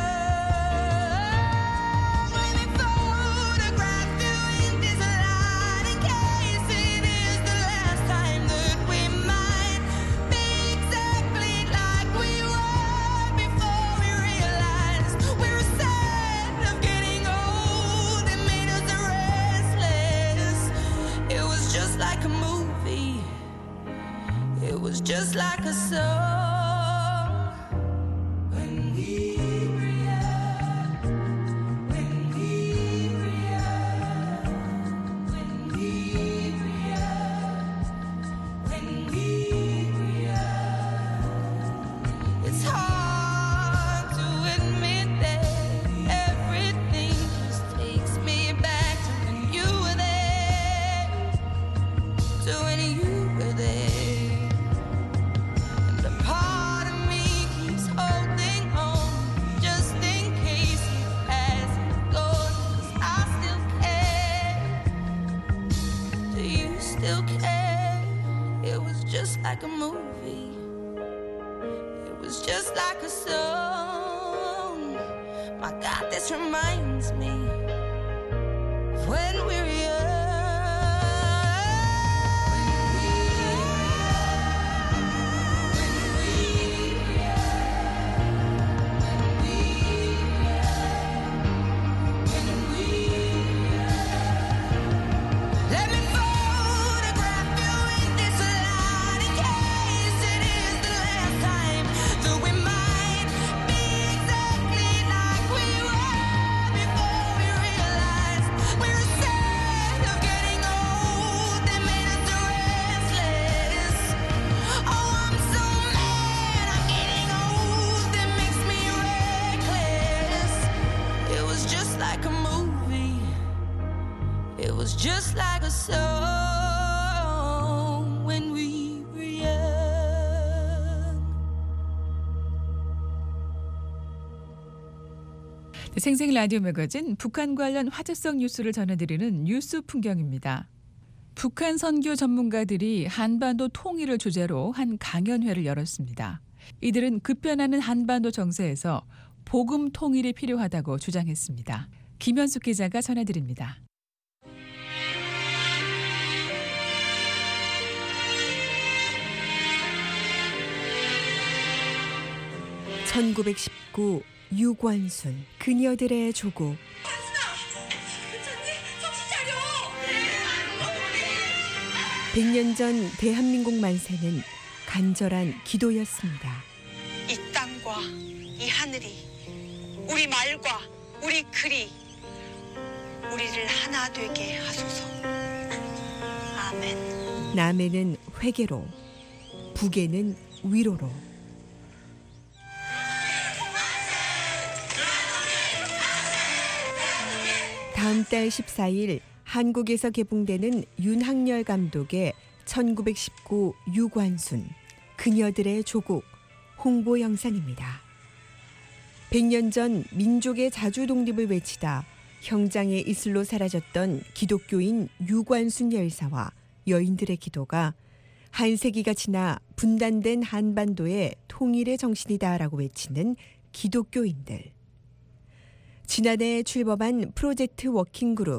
Let me photograph you in this light in case it is the last time that we might be exactly like we were before we realized we were sad of getting old and made us restless. It was just like a movie, it was just like a song. When we were young, when we were young, when we were young, when we were young. It's hard to admit that everything just takes me back to when you were there, to when you were there. And a part of me keeps holding on just in case it hasn't gone. 'Cause I still care. Do you still care? It was just like a movie, it was just like a song. My God, this reminds me of when we were young. Let me photograph you in this light in case it is the last time that we might be exactly like we were before we realized we were sad of getting old and made us restless. Oh, I'm so mad I'm getting old, it makes me reckless. It was just like a movie, it was just like a song when we were young. 네, 생생 라디오 매거진 북한 관련 화제성 뉴스를 전해드리는 뉴스 풍경입니다. 북한 선교 전문가들이 한반도 통일을 주제로 한 강연회를 열었습니다. 이들은 급변하는 한반도 정세에서 복음 통일이 필요하다고 주장했습니다. 김현숙 기자가 전해드립니다. 천구백십구 유관순 그녀들의 조국. 백 년 전 대한민국 만세는 간절한 기도였습니다. 이 땅과 이 하늘이 우리 말과 우리 글이 우리를 하나 되게 하소서. 아멘. 남해는 회계로, 북에는 위로로. 다음 달 십사 일 한국에서 개봉되는 윤학열 감독의 천구백십구 유관순, 그녀들의 조국 홍보 영상입니다. 백 년 전 민족의 자주 독립을 외치다 형장의 이슬로 사라졌던 기독교인 유관순 열사와 여인들의 기도가 한 세기가 지나 분단된 한반도의 통일의 정신이다라고 외치는 기독교인들. 지난해 출범한 프로젝트 워킹그룹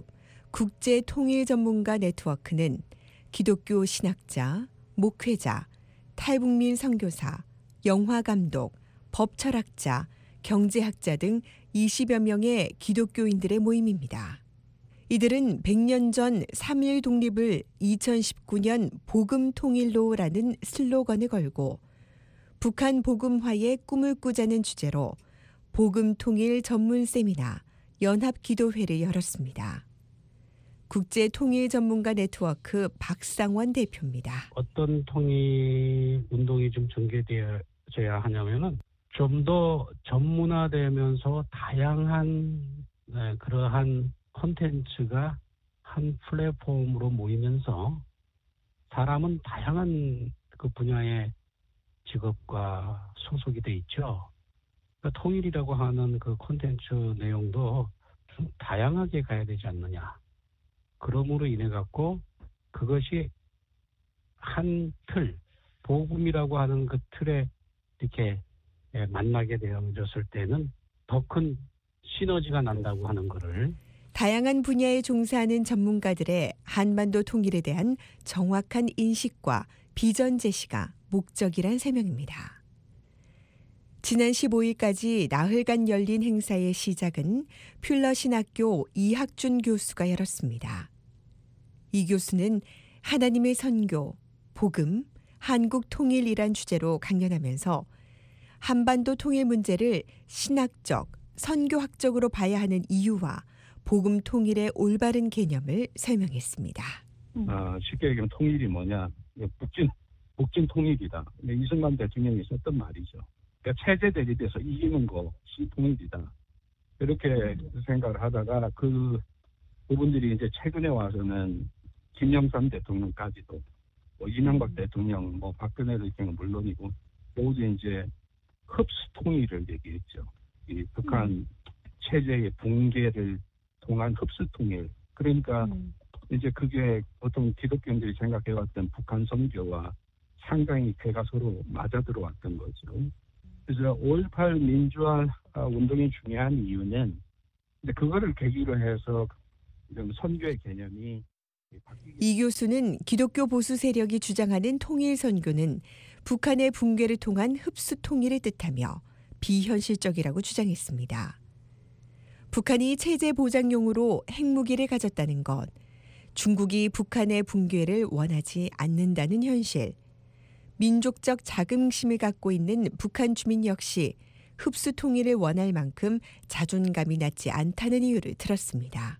국제통일전문가 네트워크는 기독교 신학자, 목회자, 탈북민 선교사, 영화감독, 법철학자, 경제학자 등 이십여 명의 기독교인들의 모임입니다. 이들은 백 년 전 삼일 독립을 이천십구 년 복음 통일로라는 슬로건을 걸고 북한 복음화의 꿈을 꾸자는 주제로 복음 통일 전문 세미나 연합기도회를 열었습니다. 국제통일전문가 네트워크 박상원 대표입니다. 어떤 통일 운동이 좀 전개되어야 하냐면은 좀 더 전문화되면서 다양한 네, 그러한 콘텐츠가 한 플랫폼으로 모이면서 사람은 다양한 그 분야의 직업과 소속이 돼 있죠. 그러니까 통일이라고 하는 그 콘텐츠 내용도 좀 다양하게 가야 되지 않느냐. 그러므로 인해 갖고 그것이 한 틀, 복음이라고 하는 그 틀에 이렇게 만나게 되어졌을 때는 더 큰 시너지가 난다고 하는 것을 다양한 분야에 종사하는 전문가들의 한반도 통일에 대한 정확한 인식과 비전 제시가 목적이란 설명입니다. 지난 십오일까지 나흘간 열린 행사의 시작은 퓰러신학교 이학준 교수가 열었습니다. 이 교수는 하나님의 선교, 복음, 한국 통일이란 주제로 강연하면서 한반도 통일 문제를 신학적, 선교학적으로 봐야 하는 이유와 복음 통일의 올바른 개념을 설명했습니다. 아, 쉽게 얘기하면 통일이 뭐냐? 북진, 북진 통일이다. 이승만 대통령이 썼던 말이죠. 그러니까 체제 대립에서 이기는 것이 통일이다. 이렇게 생각을 하다가 그 부분들이 이제 최근에 와서는 김영삼 대통령까지도 뭐 이명박 대통령, 뭐 박근혜 대통령 물론이고 모두 이제 흡수 통일을 얘기했죠. 이 북한 음. 체제의 붕괴를 통한 흡수 통일. 그러니까 음. 이제 그게 보통 기독교인들이 생각해왔던 북한 선교와 상당히 배가 서로 맞아 들어왔던 거죠. 그래서 오일팔 민주화 운동이 중요한 이유는 근데 그거를 계기로 해서 선교의 개념이 이 교수는 기독교 보수 세력이 주장하는 통일 선교는 북한의 붕괴를 통한 흡수 통일을 뜻하며 비현실적이라고 주장했습니다. 북한이 체제 보장용으로 핵무기를 가졌다는 것, 중국이 북한의 붕괴를 원하지 않는다는 현실, 민족적 자긍심을 갖고 있는 북한 주민 역시 흡수 통일을 원할 만큼 자존감이 낮지 않다는 이유를 들었습니다.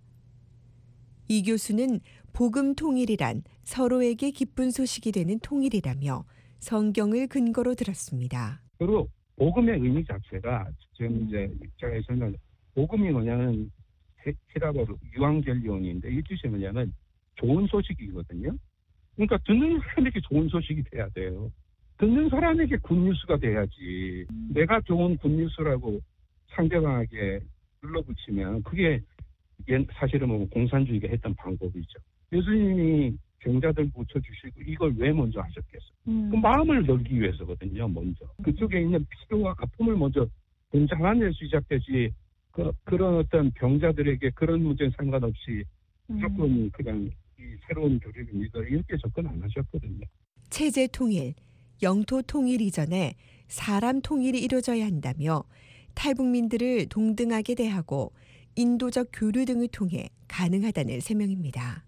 이 교수는 복음 통일이란 서로에게 기쁜 소식이 되는 통일이라며 성경을 근거로 들었습니다. 그리고 복음의 의미 자체가 지금 이제 입장에서는 복음이 뭐냐면 히라버로 유앙겔리온인데 이 뜻이 뭐냐면 좋은 소식이거든요. 그러니까 듣는 사람에게 좋은 소식이 돼야 돼요. 듣는 사람에게 굿뉴스가 돼야지. 음. 내가 좋은 굿뉴스라고 상대방에게 눌러붙이면 그게 사실은 뭐 공산주의가 했던 방법이죠. 예수님이 병자들 고쳐주시고 이걸 왜 먼저 하셨겠어? 음. 그 마음을 열기 위해서거든요. 먼저. 그쪽에 있는 필요와 아픔을 먼저 봉장하면서 시작되지 그, 그런 어떤 병자들에게 그런 문제는 상관없이 무조건 음. 그냥 이 새로운 교리를 믿어 이렇게 접근 안 하셨거든요. 체제 통일, 영토 통일 이전에 사람 통일이 이루어져야 한다며 탈북민들을 동등하게 대하고 인도적 교류 등을 통해 가능하다는 설명입니다.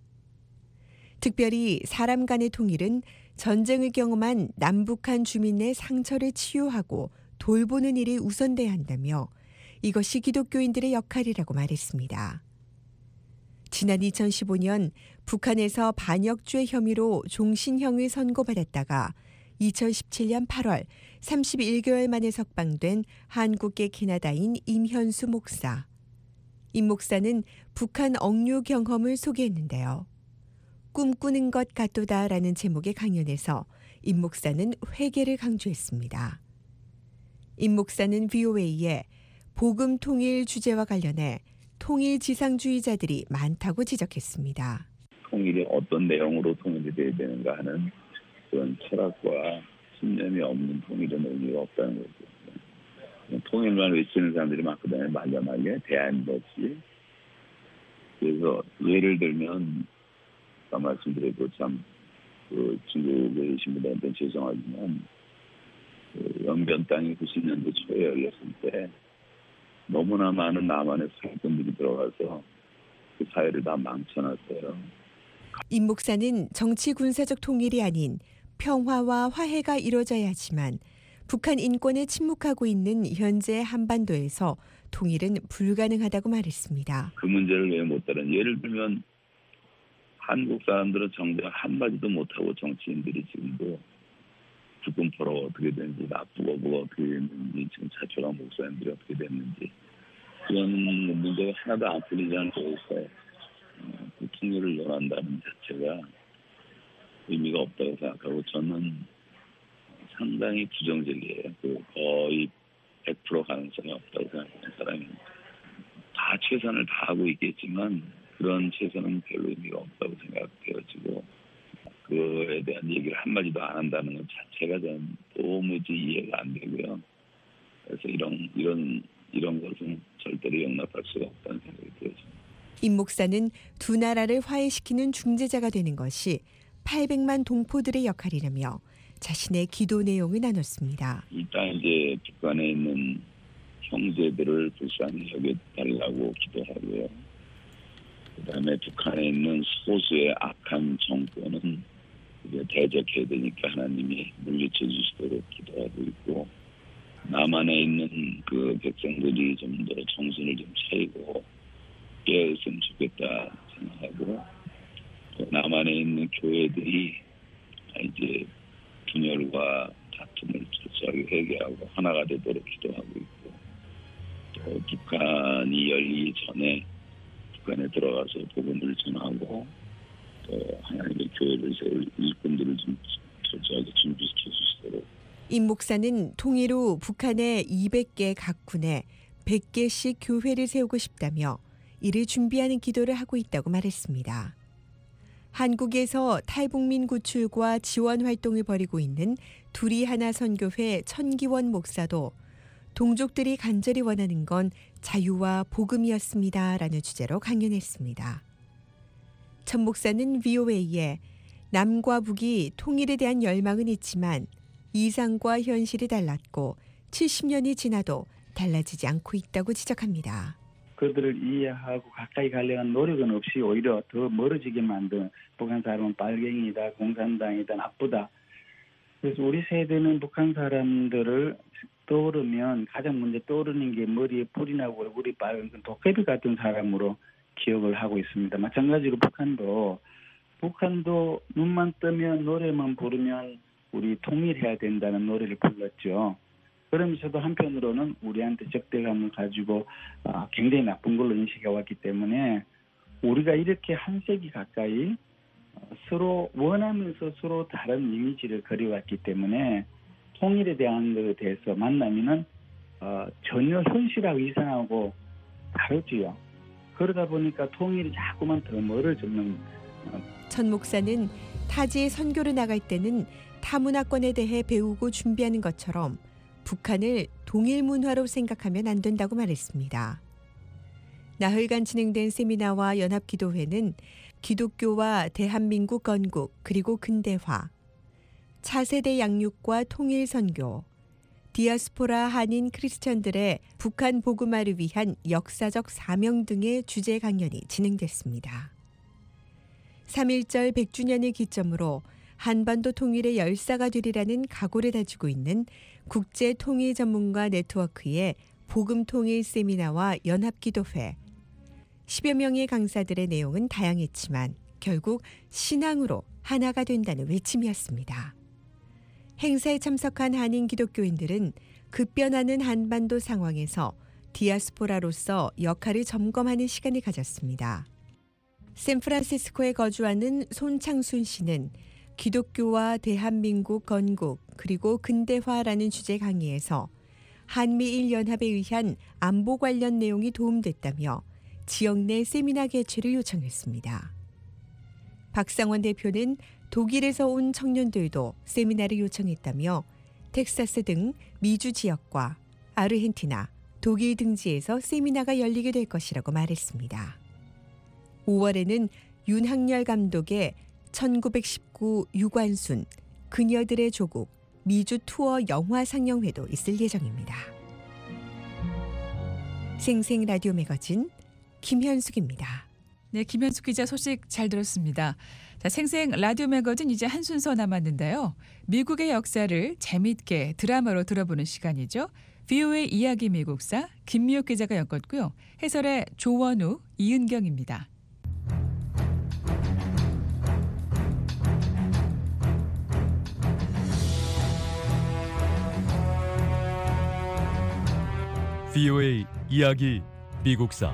특별히 사람 간의 통일은 전쟁을 경험한 남북한 주민의 상처를 치유하고 돌보는 일이 우선돼야 한다며 이것이 기독교인들의 역할이라고 말했습니다. 지난 이천십오 년 북한에서 반역죄 혐의로 종신형을 선고받았다가 이천십칠 년 팔월 삼십일 개월 만에 석방된 한국계 캐나다인 임현수 목사. 임 목사는 북한 억류 경험을 소개했는데요. 꿈꾸는 것 같도다라는 제목의 강연에서 임 목사는 회개를 강조했습니다. 임 목사는 브이오에이에 복음 통일 주제와 관련해 통일 지상주의자들이 많다고 지적했습니다. 통일이 어떤 내용으로 통일이 돼야 되는가 하는 그런 철학과 신념이 없는 통일은 의미가 없다는 거죠. 통일만 외치는 사람들이 많거든요. 말려 말려 대안도 없이. 그래서 예를 들면 아까 말씀드렸고 참 그 중국에 계신 분들한테 죄송하지만 그 영변 땅이 구십 년도 초에 열렸을 때 너무나 많은 남한의 사기꾼들이 들어가서 그 사회를 다 망쳐놨어요. 임 목사는 정치 군사적 통일이 아닌 평화와 화해가 이루어져야지만 북한 인권에 침묵하고 있는 현재 한반도에서 통일은 불가능하다고 말했습니다. 그 문제를 왜 못 다른? 예를 들면 한국 사람들은 정작 한마디도 못하고 정치인들이 지금도 불금포로 어떻게 됐는지 나쁘고 뭐가 어떻게 됐는지 지금 차초랑 목사님들이 어떻게 됐는지 그런 문제가 하나도 안 풀리지 않고 있어요. 그 통일을 원한다는 자체가 의미가 없다고 생각하고 저는 상당히 부정적이에요. 그 거의 백 퍼센트 가능성이 없다고 생각하는 사람입니다. 다 최선을 다하고 있겠지만 그런 최선은 별로 의미가 없다고 생각되어지고 그에 대한 얘기를 한마디도 안 한다는 것 자체가 저는 도무지 이해가 안 되고요. 그래서 이런 이런 이런 것은 절대로 용납할 수가 없다는 생각이 들어집니다. 임 목사는 두 나라를 화해시키는 중재자가 되는 것이 팔백만 동포들의 역할이라며 자신의 기도 내용을 나눴습니다. 일단 이제 북한에 있는 형제들을 불쌍히 여겨달라고 기도하고요. 그다음에 북한에 있는 소수의 악한 정권은 이제 대적해야 되니까 하나님이 물리쳐 주시도록 기도하고 있고 남한에 있는 그 백성들이 좀 더 정신을 좀 차리고 깨었으면 좋겠다 생각하고 또 남한에 있는 교회들이 이제 분열과 다툼을 철저하게 회개하고 하나가 되도록 기도하고 있고 또 북한이 열리기 전에 북한에 들어가서 복음을 전하고 또 하나님의 교회를 세울 일꾼들을 좀 철저하게 준비시켜 주시도록. 임 목사는 통일 후 북한의 이백 개 각 군에 백 개씩 교회를 세우고 싶다며 이를 준비하는 기도를 하고 있다고 말했습니다. 한국에서 탈북민 구출과 지원 활동을 벌이고 있는 둘이 하나 선교회 천기원 목사도 동족들이 간절히 원하는 건 자유와 복음이었습니다라는 주제로 강연했습니다. 천 목사는 브이오에이에 남과 북이 통일에 대한 열망은 있지만 이상과 현실이 달랐고 칠십 년이 지나도 달라지지 않고 있다고 지적합니다. 그들을 이해하고 가까이 가려는 노력은 없이 오히려 더 멀어지게 만든 북한 사람은 빨갱이다, 공산당이다, 나쁘다. 그래서 우리 세대는 북한 사람들을 떠오르면 가장 먼저 떠오르는 게 머리에 뿔이 나고 얼굴이 빨간 도깨비 같은 사람으로 기억을 하고 있습니다. 마찬가지로 북한도 북한도 눈만 뜨면 노래만 부르면 우리 통일해야 된다는 노래를 불렀죠. 그러면서도 한편으로는 우리한테 적대감을 가지고 굉장히 나쁜 걸로 인식해 왔기 때문에 우리가 이렇게 한 세기 가까이 서로 원하면서 서로 다른 이미지를 그려왔기 때문에 통일에 대한 것에 대해서 만나면은 어, 전혀 현실하고 이상하고 다르지요. 그러다 보니까 통일이 자꾸만 더 멀어지는. 어. 천 목사는 타지에 선교를 나갈 때는 타문화권에 대해 배우고 준비하는 것처럼 북한을 동일 문화로 생각하면 안 된다고 말했습니다. 나흘간 진행된 세미나와 연합기도회는 기독교와 대한민국 건국 그리고 근대화, 차세대 양육과 통일 선교, 디아스포라 한인 크리스천들의 북한 복음화를 위한 역사적 사명 등의 주제 강연이 진행됐습니다. 삼일절 백 주년을 기점으로 한반도 통일의 열사가 되리라는 각오를 다지고 있는 국제 통일 전문가 네트워크의 복음 통일 세미나와 연합기도회. 십여 명의 강사들의 내용은 다양했지만 결국 신앙으로 하나가 된다는 외침이었습니다. 행사에 참석한 한인 기독교인들은 급변하는 한반도 상황에서 디아스포라로서 역할을 점검하는 시간을 가졌습니다. 샌프란시스코에 거주하는 손창순 씨는 기독교와 대한민국 건국 그리고 근대화라는 주제 강의에서 한미일 연합에 의한 안보 관련 내용이 도움됐다며 지역 내 세미나 개최를 요청했습니다. 박상원 대표는 독일에서 온 청년들도 세미나를 요청했다며 텍사스 등 미주 지역과 아르헨티나, 독일 등지에서 세미나가 열리게 될 것이라고 말했습니다. 오월에는 윤학열 감독의 천구백십구 유관순, 그녀들의 조국, 미주 투어 영화 상영회도 있을 예정입니다. 생생 라디오 매거진 김현숙입니다. 네, 김현숙 기자 소식 잘 들었습니다. 자, 생생 라디오 매거진 이제 한 순서 남았는데요. 미국의 역사를 재미있게 드라마로 들어보는 시간이죠. 브이오에이 이야기 미국사 김미옥 기자가 엮었고요. 해설의 조원우, 이은경입니다. 브이오에이 이야기 미국사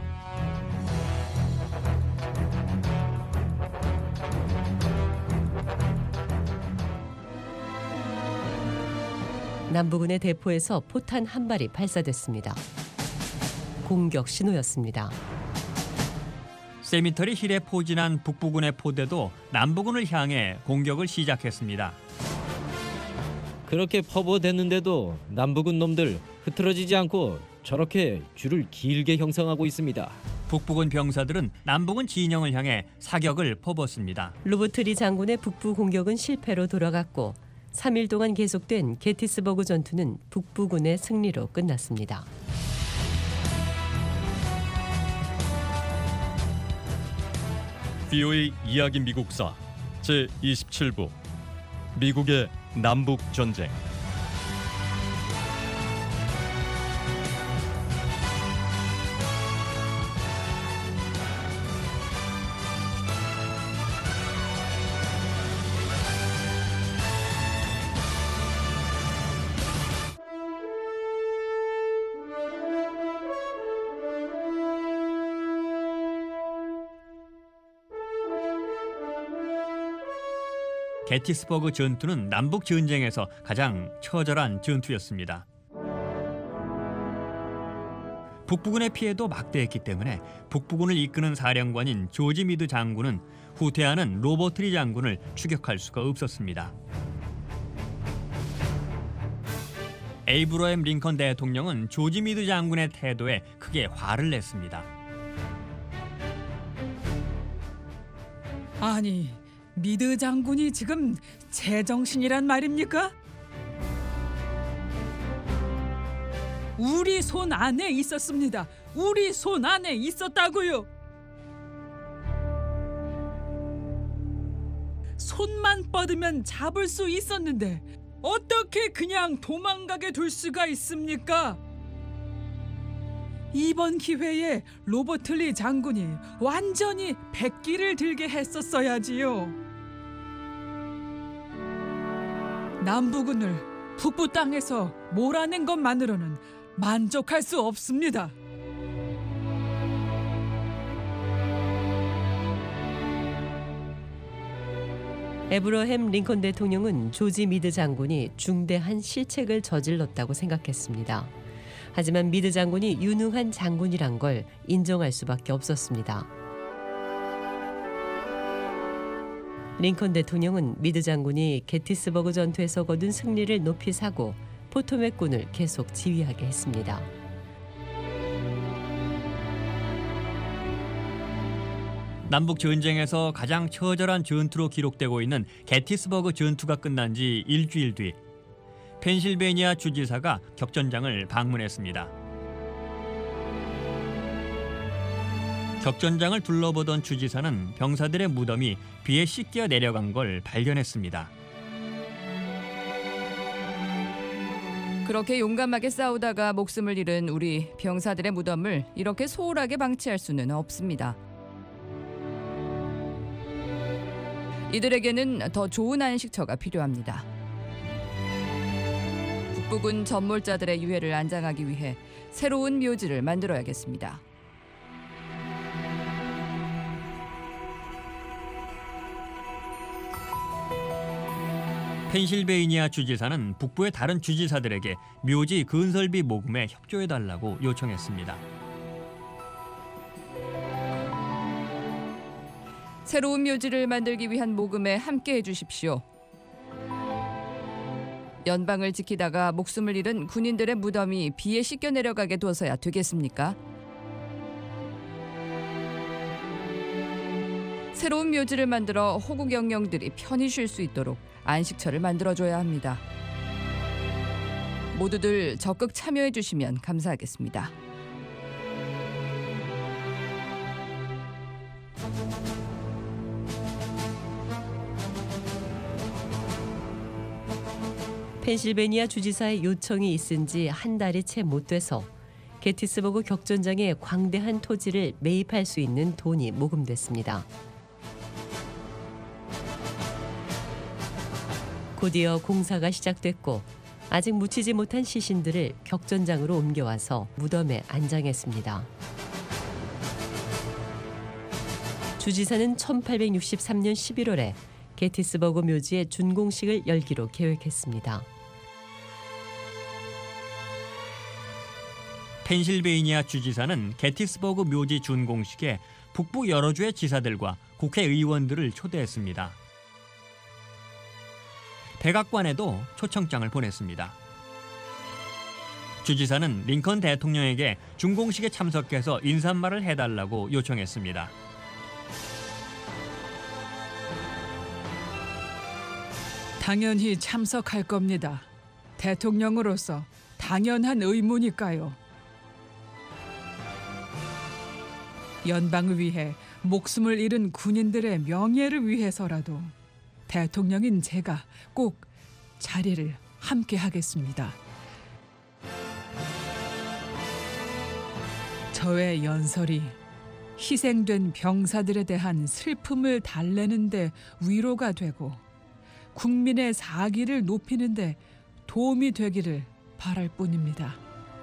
남부군의 대포에서 포탄 한 발이 발사됐습니다. 공격 신호였습니다. 세미터리 힐에 포진한 북부군의 포대도 남부군을 향해 공격을 시작했습니다. 그렇게 퍼부어댔는데도 남부군 놈들 흐트러지지 않고 저렇게 줄을 길게 형성하고 있습니다. 북부군 병사들은 남부군 진영을 향해 사격을 퍼붓습니다. 로버트리 장군의 북부 공격은 실패로 돌아갔고 삼 일 동안 계속된 게티스버그 전투는 북부군의 승리로 끝났습니다. 브이오에이 이야기 미국사 제이십칠 부 미국의 남북전쟁. 게티스버그 전투는 남북 전쟁에서 가장 처절한 전투였습니다. 북부군의 피해도 막대했기 때문에 북부군을 이끄는 사령관인 조지 미드 장군은 후퇴하는 로버트리 장군을 추격할 수가 없었습니다. 에이브러햄 링컨 대통령은 조지 미드 장군의 태도에 크게 화를 냈습니다. 아니, 미드 장군이 지금 제정신이란 말입니까? 우리 손 안에 있었습니다. 우리 손 안에 있었다고요. 손만 뻗으면 잡을 수 있었는데 어떻게 그냥 도망가게 둘 수가 있습니까? 이번 기회에 로버트 리 장군이 완전히 백기를 들게 했었어야지요. 남부군을 북부 땅에서 몰아낸 것만으로는 만족할 수 없습니다. 에브러햄 링컨 대통령은 조지 미드 장군이 중대한 실책을 저질렀다고 생각했습니다. 하지만 미드 장군이 유능한 장군이란 걸 인정할 수밖에 없었습니다. 링컨 대통령은 미드 장군이 게티스버그 전투에서 거둔 승리를 높이 사고 포토맥군을 계속 지휘하게 했습니다. 남북 전쟁에서 가장 처절한 전투로 기록되고 있는 게티스버그 전투가 끝난 지 일주일 뒤 펜실베니아 주지사가 격전장을 방문했습니다. 격전장을 둘러보던 주지사는 병사들의 무덤이 비에 씻겨 내려간 걸 발견했습니다. 그렇게 용감하게 싸우다가 목숨을 잃은 우리 병사들의 무덤을 이렇게 소홀하게 방치할 수는 없습니다. 이들에게는 더 좋은 안식처가 필요합니다. 북부군 전몰자들의 유해를 안장하기 위해 새로운 묘지를 만들어야겠습니다. 펜실베이니아 주지사는 북부의 다른 주지사들에게 묘지 건설비 모금에 협조해달라고 요청했습니다. 새로운 묘지를 만들기 위한 모금에 함께해 주십시오. 연방을 지키다가 목숨을 잃은 군인들의 무덤이 비에 씻겨 내려가게 둬서야 되겠습니까? 새로운 묘지를 만들어 호국 영령들이 편히 쉴 수 있도록 안식처를 만들어줘야 합니다. 모두들 적극 참여해 주시면 감사하겠습니다. 펜실베니아 주지사의 요청이 있은 지 한 달이 채 못 돼서 게티스버그 격전장에 광대한 토지를 매입할 수 있는 돈이 모금됐습니다. 곧이어 공사가 시작됐고 아직 묻히지 못한 시신들을 격전장으로 옮겨와서 무덤에 안장했습니다. 주지사는 천팔백육십삼 년 십일월에 게티스버그 묘지의 준공식을 열기로 계획했습니다. 펜실베이니아 주지사는 게티스버그 묘지 준공식에 북부 여러 주의 지사들과 국회의원들을 초대했습니다. 백악관에도 초청장을 보냈습니다. 주지사는 링컨 대통령에게 준공식에 참석해서 인사말을 해달라고 요청했습니다. 당연히 참석할 겁니다. 대통령으로서 당연한 의무니까요. 연방을 위해 목숨을 잃은 군인들의 명예를 위해서라도 대통령인 제가 꼭 자리를 함께 하겠습니다. 저의 연설이 희생된 병사들에 대한 슬픔을 달래는 데 위로가 되고 국민의 사기를 높이는 데 도움이 되기를 바랄 뿐입니다.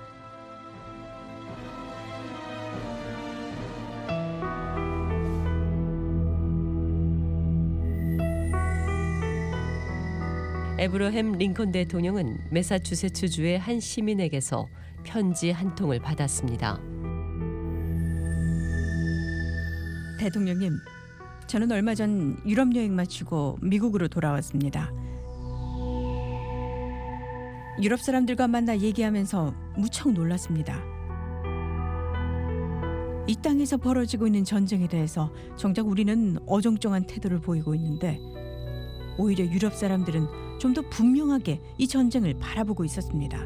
에브러햄 링컨 대통령은 매사추세츠주의 한 시민에게서 편지 한 통을 받았습니다. 대통령님, 저는 얼마 전 유럽 여행 마치고 미국으로 돌아왔습니다. 유럽 사람들과 만나 얘기하면서 무척 놀랐습니다. 이 땅에서 벌어지고 있는 전쟁에 대해서 정작 우리는 어정쩡한 태도를 보이고 있는데 오히려 유럽 사람들은 좀 더 분명하게 이 전쟁을 바라보고 있었습니다.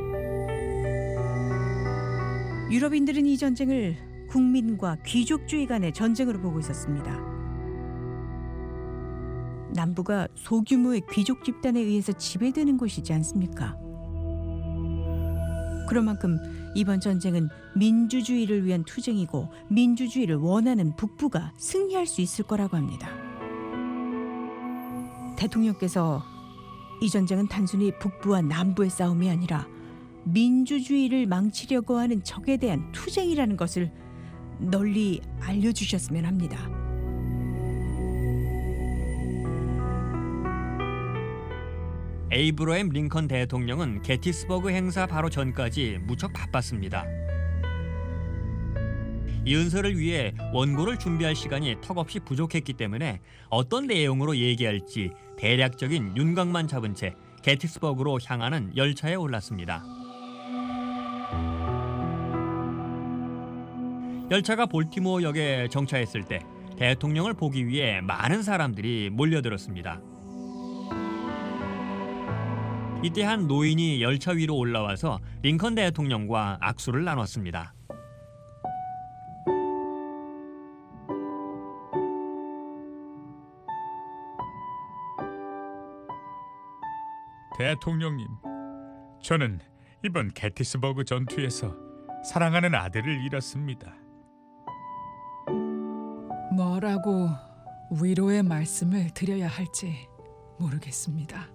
유럽인들은 이 전쟁을 국민과 귀족주의 간의 전쟁으로 보고 있었습니다. 남부가 소규모의 귀족 집단에 의해서 지배되는 곳이지 않습니까? 그런 만큼 이번 전쟁은 민주주의를 위한 투쟁이고 민주주의를 원하는 북부가 승리할 수 있을 거라고 합니다. 대통령께서 이 전쟁은 단순히 북부와 남부의 싸움이 아니라 민주주의를 망치려고 하는 적에 대한 투쟁이라는 것을 널리 알려주셨으면 합니다. 에이브러햄 링컨 대통령은 게티스버그 행사 바로 전까지 무척 바빴습니다. 이 연설을 위해 원고를 준비할 시간이 턱없이 부족했기 때문에 어떤 내용으로 얘기할지 대략적인 윤곽만 잡은 채 게티스버그로 향하는 열차에 올랐습니다. 열차가 볼티모어 역에 정차했을 때 대통령을 보기 위해 많은 사람들이 몰려들었습니다. 이때 한 노인이 열차 위로 올라와서 링컨 대통령과 악수를 나눴습니다. 대통령님, 저는 이번 게티스버그 전투에서 사랑하는 아들을 잃었습니다. 뭐라고 위로의 말씀을 드려야 할지 모르겠습니다.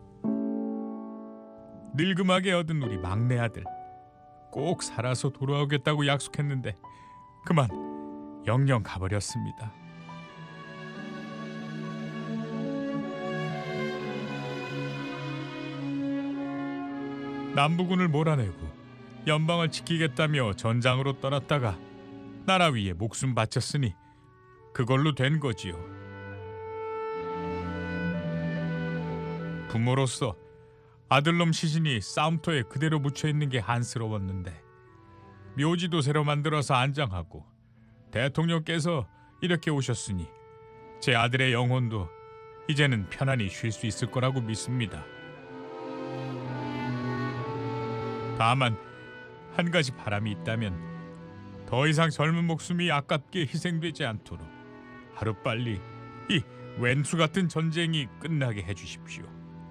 늙음하게 얻은 우리 막내 아들, 꼭 살아서 돌아오겠다고 약속했는데 그만 영영 가버렸습니다. 남부군을 몰아내고 연방을 지키겠다며 전장으로 떠났다가 나라 위에 목숨 바쳤으니 그걸로 된 거지요. 부모로서 아들놈 시신이 싸움터에 그대로 묻혀있는 게 안쓰러웠는데 묘지도 새로 만들어서 안장하고 대통령께서 이렇게 오셨으니 제 아들의 영혼도 이제는 편안히 쉴 수 있을 거라고 믿습니다. 다만 한 가지 바람이 있다면 더 이상 젊은 목숨이 아깝게 희생되지 않도록 하루빨리 이 왼수 같은 전쟁이 끝나게 해주십시오.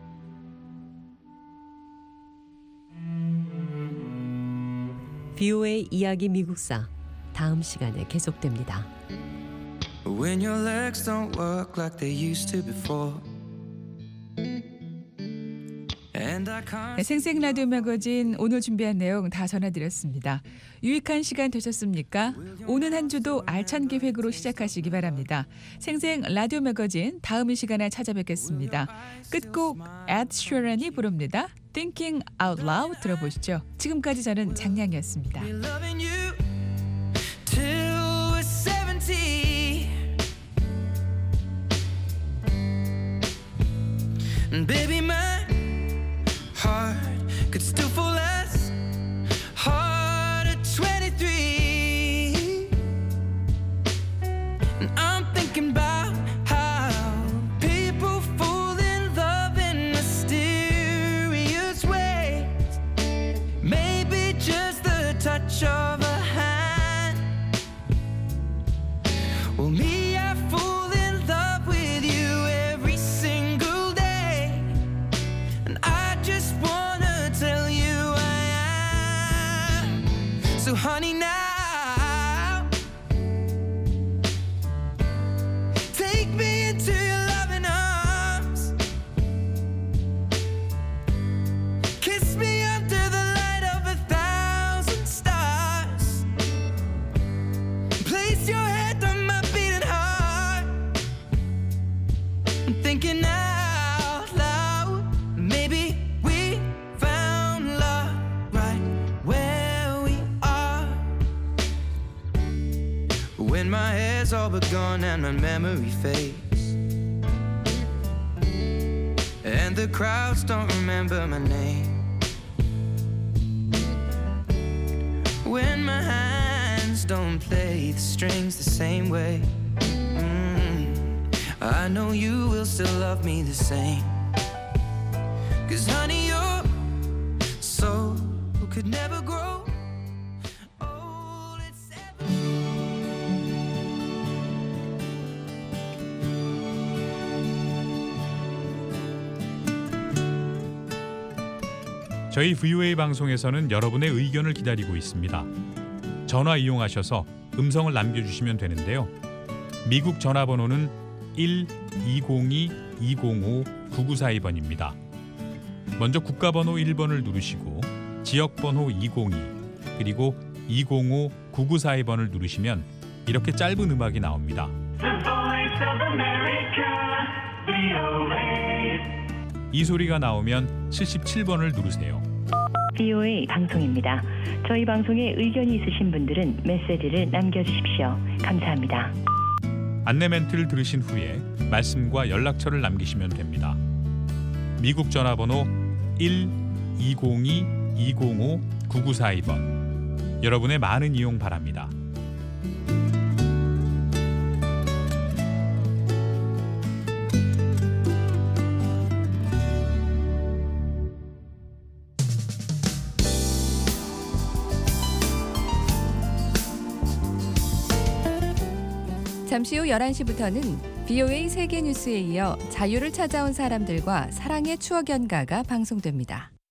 비오에이 이야기 미국사 다음 시간에 계속됩니다. When your legs don't work like they used to before. And I can't. 네, 생생 라디오 매거진 오늘 준비한 내용 다 전해드렸습니다. 유익한 시간 되셨습니까? 오는 한 주도 알찬 계획으로 시작하시기 바랍니다. 생생 라디오 매거진 다음 이 시간에 찾아뵙겠습니다. 끝곡 Ed Sheeran이 부릅니다. Thinking Out Loud 들어보시죠. 지금까지 저는 장량이었습니다. Loving you till we're seventy. And baby, my heart could still fall as hard at twenty-three. And I'm thinking about how people fall in love in mysterious ways. Maybe just the touch of a hand. Well, me, I fall in love with you every single day. And I just wanna tell you I am. So honey, now take me into your loving arms. Kiss me under the light of a thousand stars. Place your head on my beating heart. I'm thinking out loud. Maybe we found love right where we are. When my hair's all but gone and my memory fades, and the crowds don't remember my name, when my hands don't play the strings the same way, mm, I know you will still love me the same. 'Cause honey, your soul could never grow. 저희 브이오에이 방송에서는 여러분의 의견을 기다리고 있습니다. 전화 이용하셔서 음성을 남겨주시면 되는데요. 미국 전화번호는 일 이공이 이공오 구구사이 번입니다. 먼저 국가번호 일 번을 누르시고 지역번호 이공이 그리고 이공오 구구사이 번을 누르시면 이렇게 짧은 음악이 나옵니다. 이 소리가 나오면 칠십칠 번을 누르세요. 비오에이 방송입니다. 저희 방송에 의견이 있으신 분들은 메시지를 남겨주십시오. 감사합니다. 안내 멘트를 들으신 후에 말씀과 연락처를 남기시면 됩니다. 미국 전화번호 일 이공이 이공오 구구사이 번. 여러분의 많은 이용 바랍니다. 잠시 후 열한 시부터는 비오에이 세계뉴스에 이어 자유를 찾아온 사람들과 사랑의 추억 연가가 방송됩니다.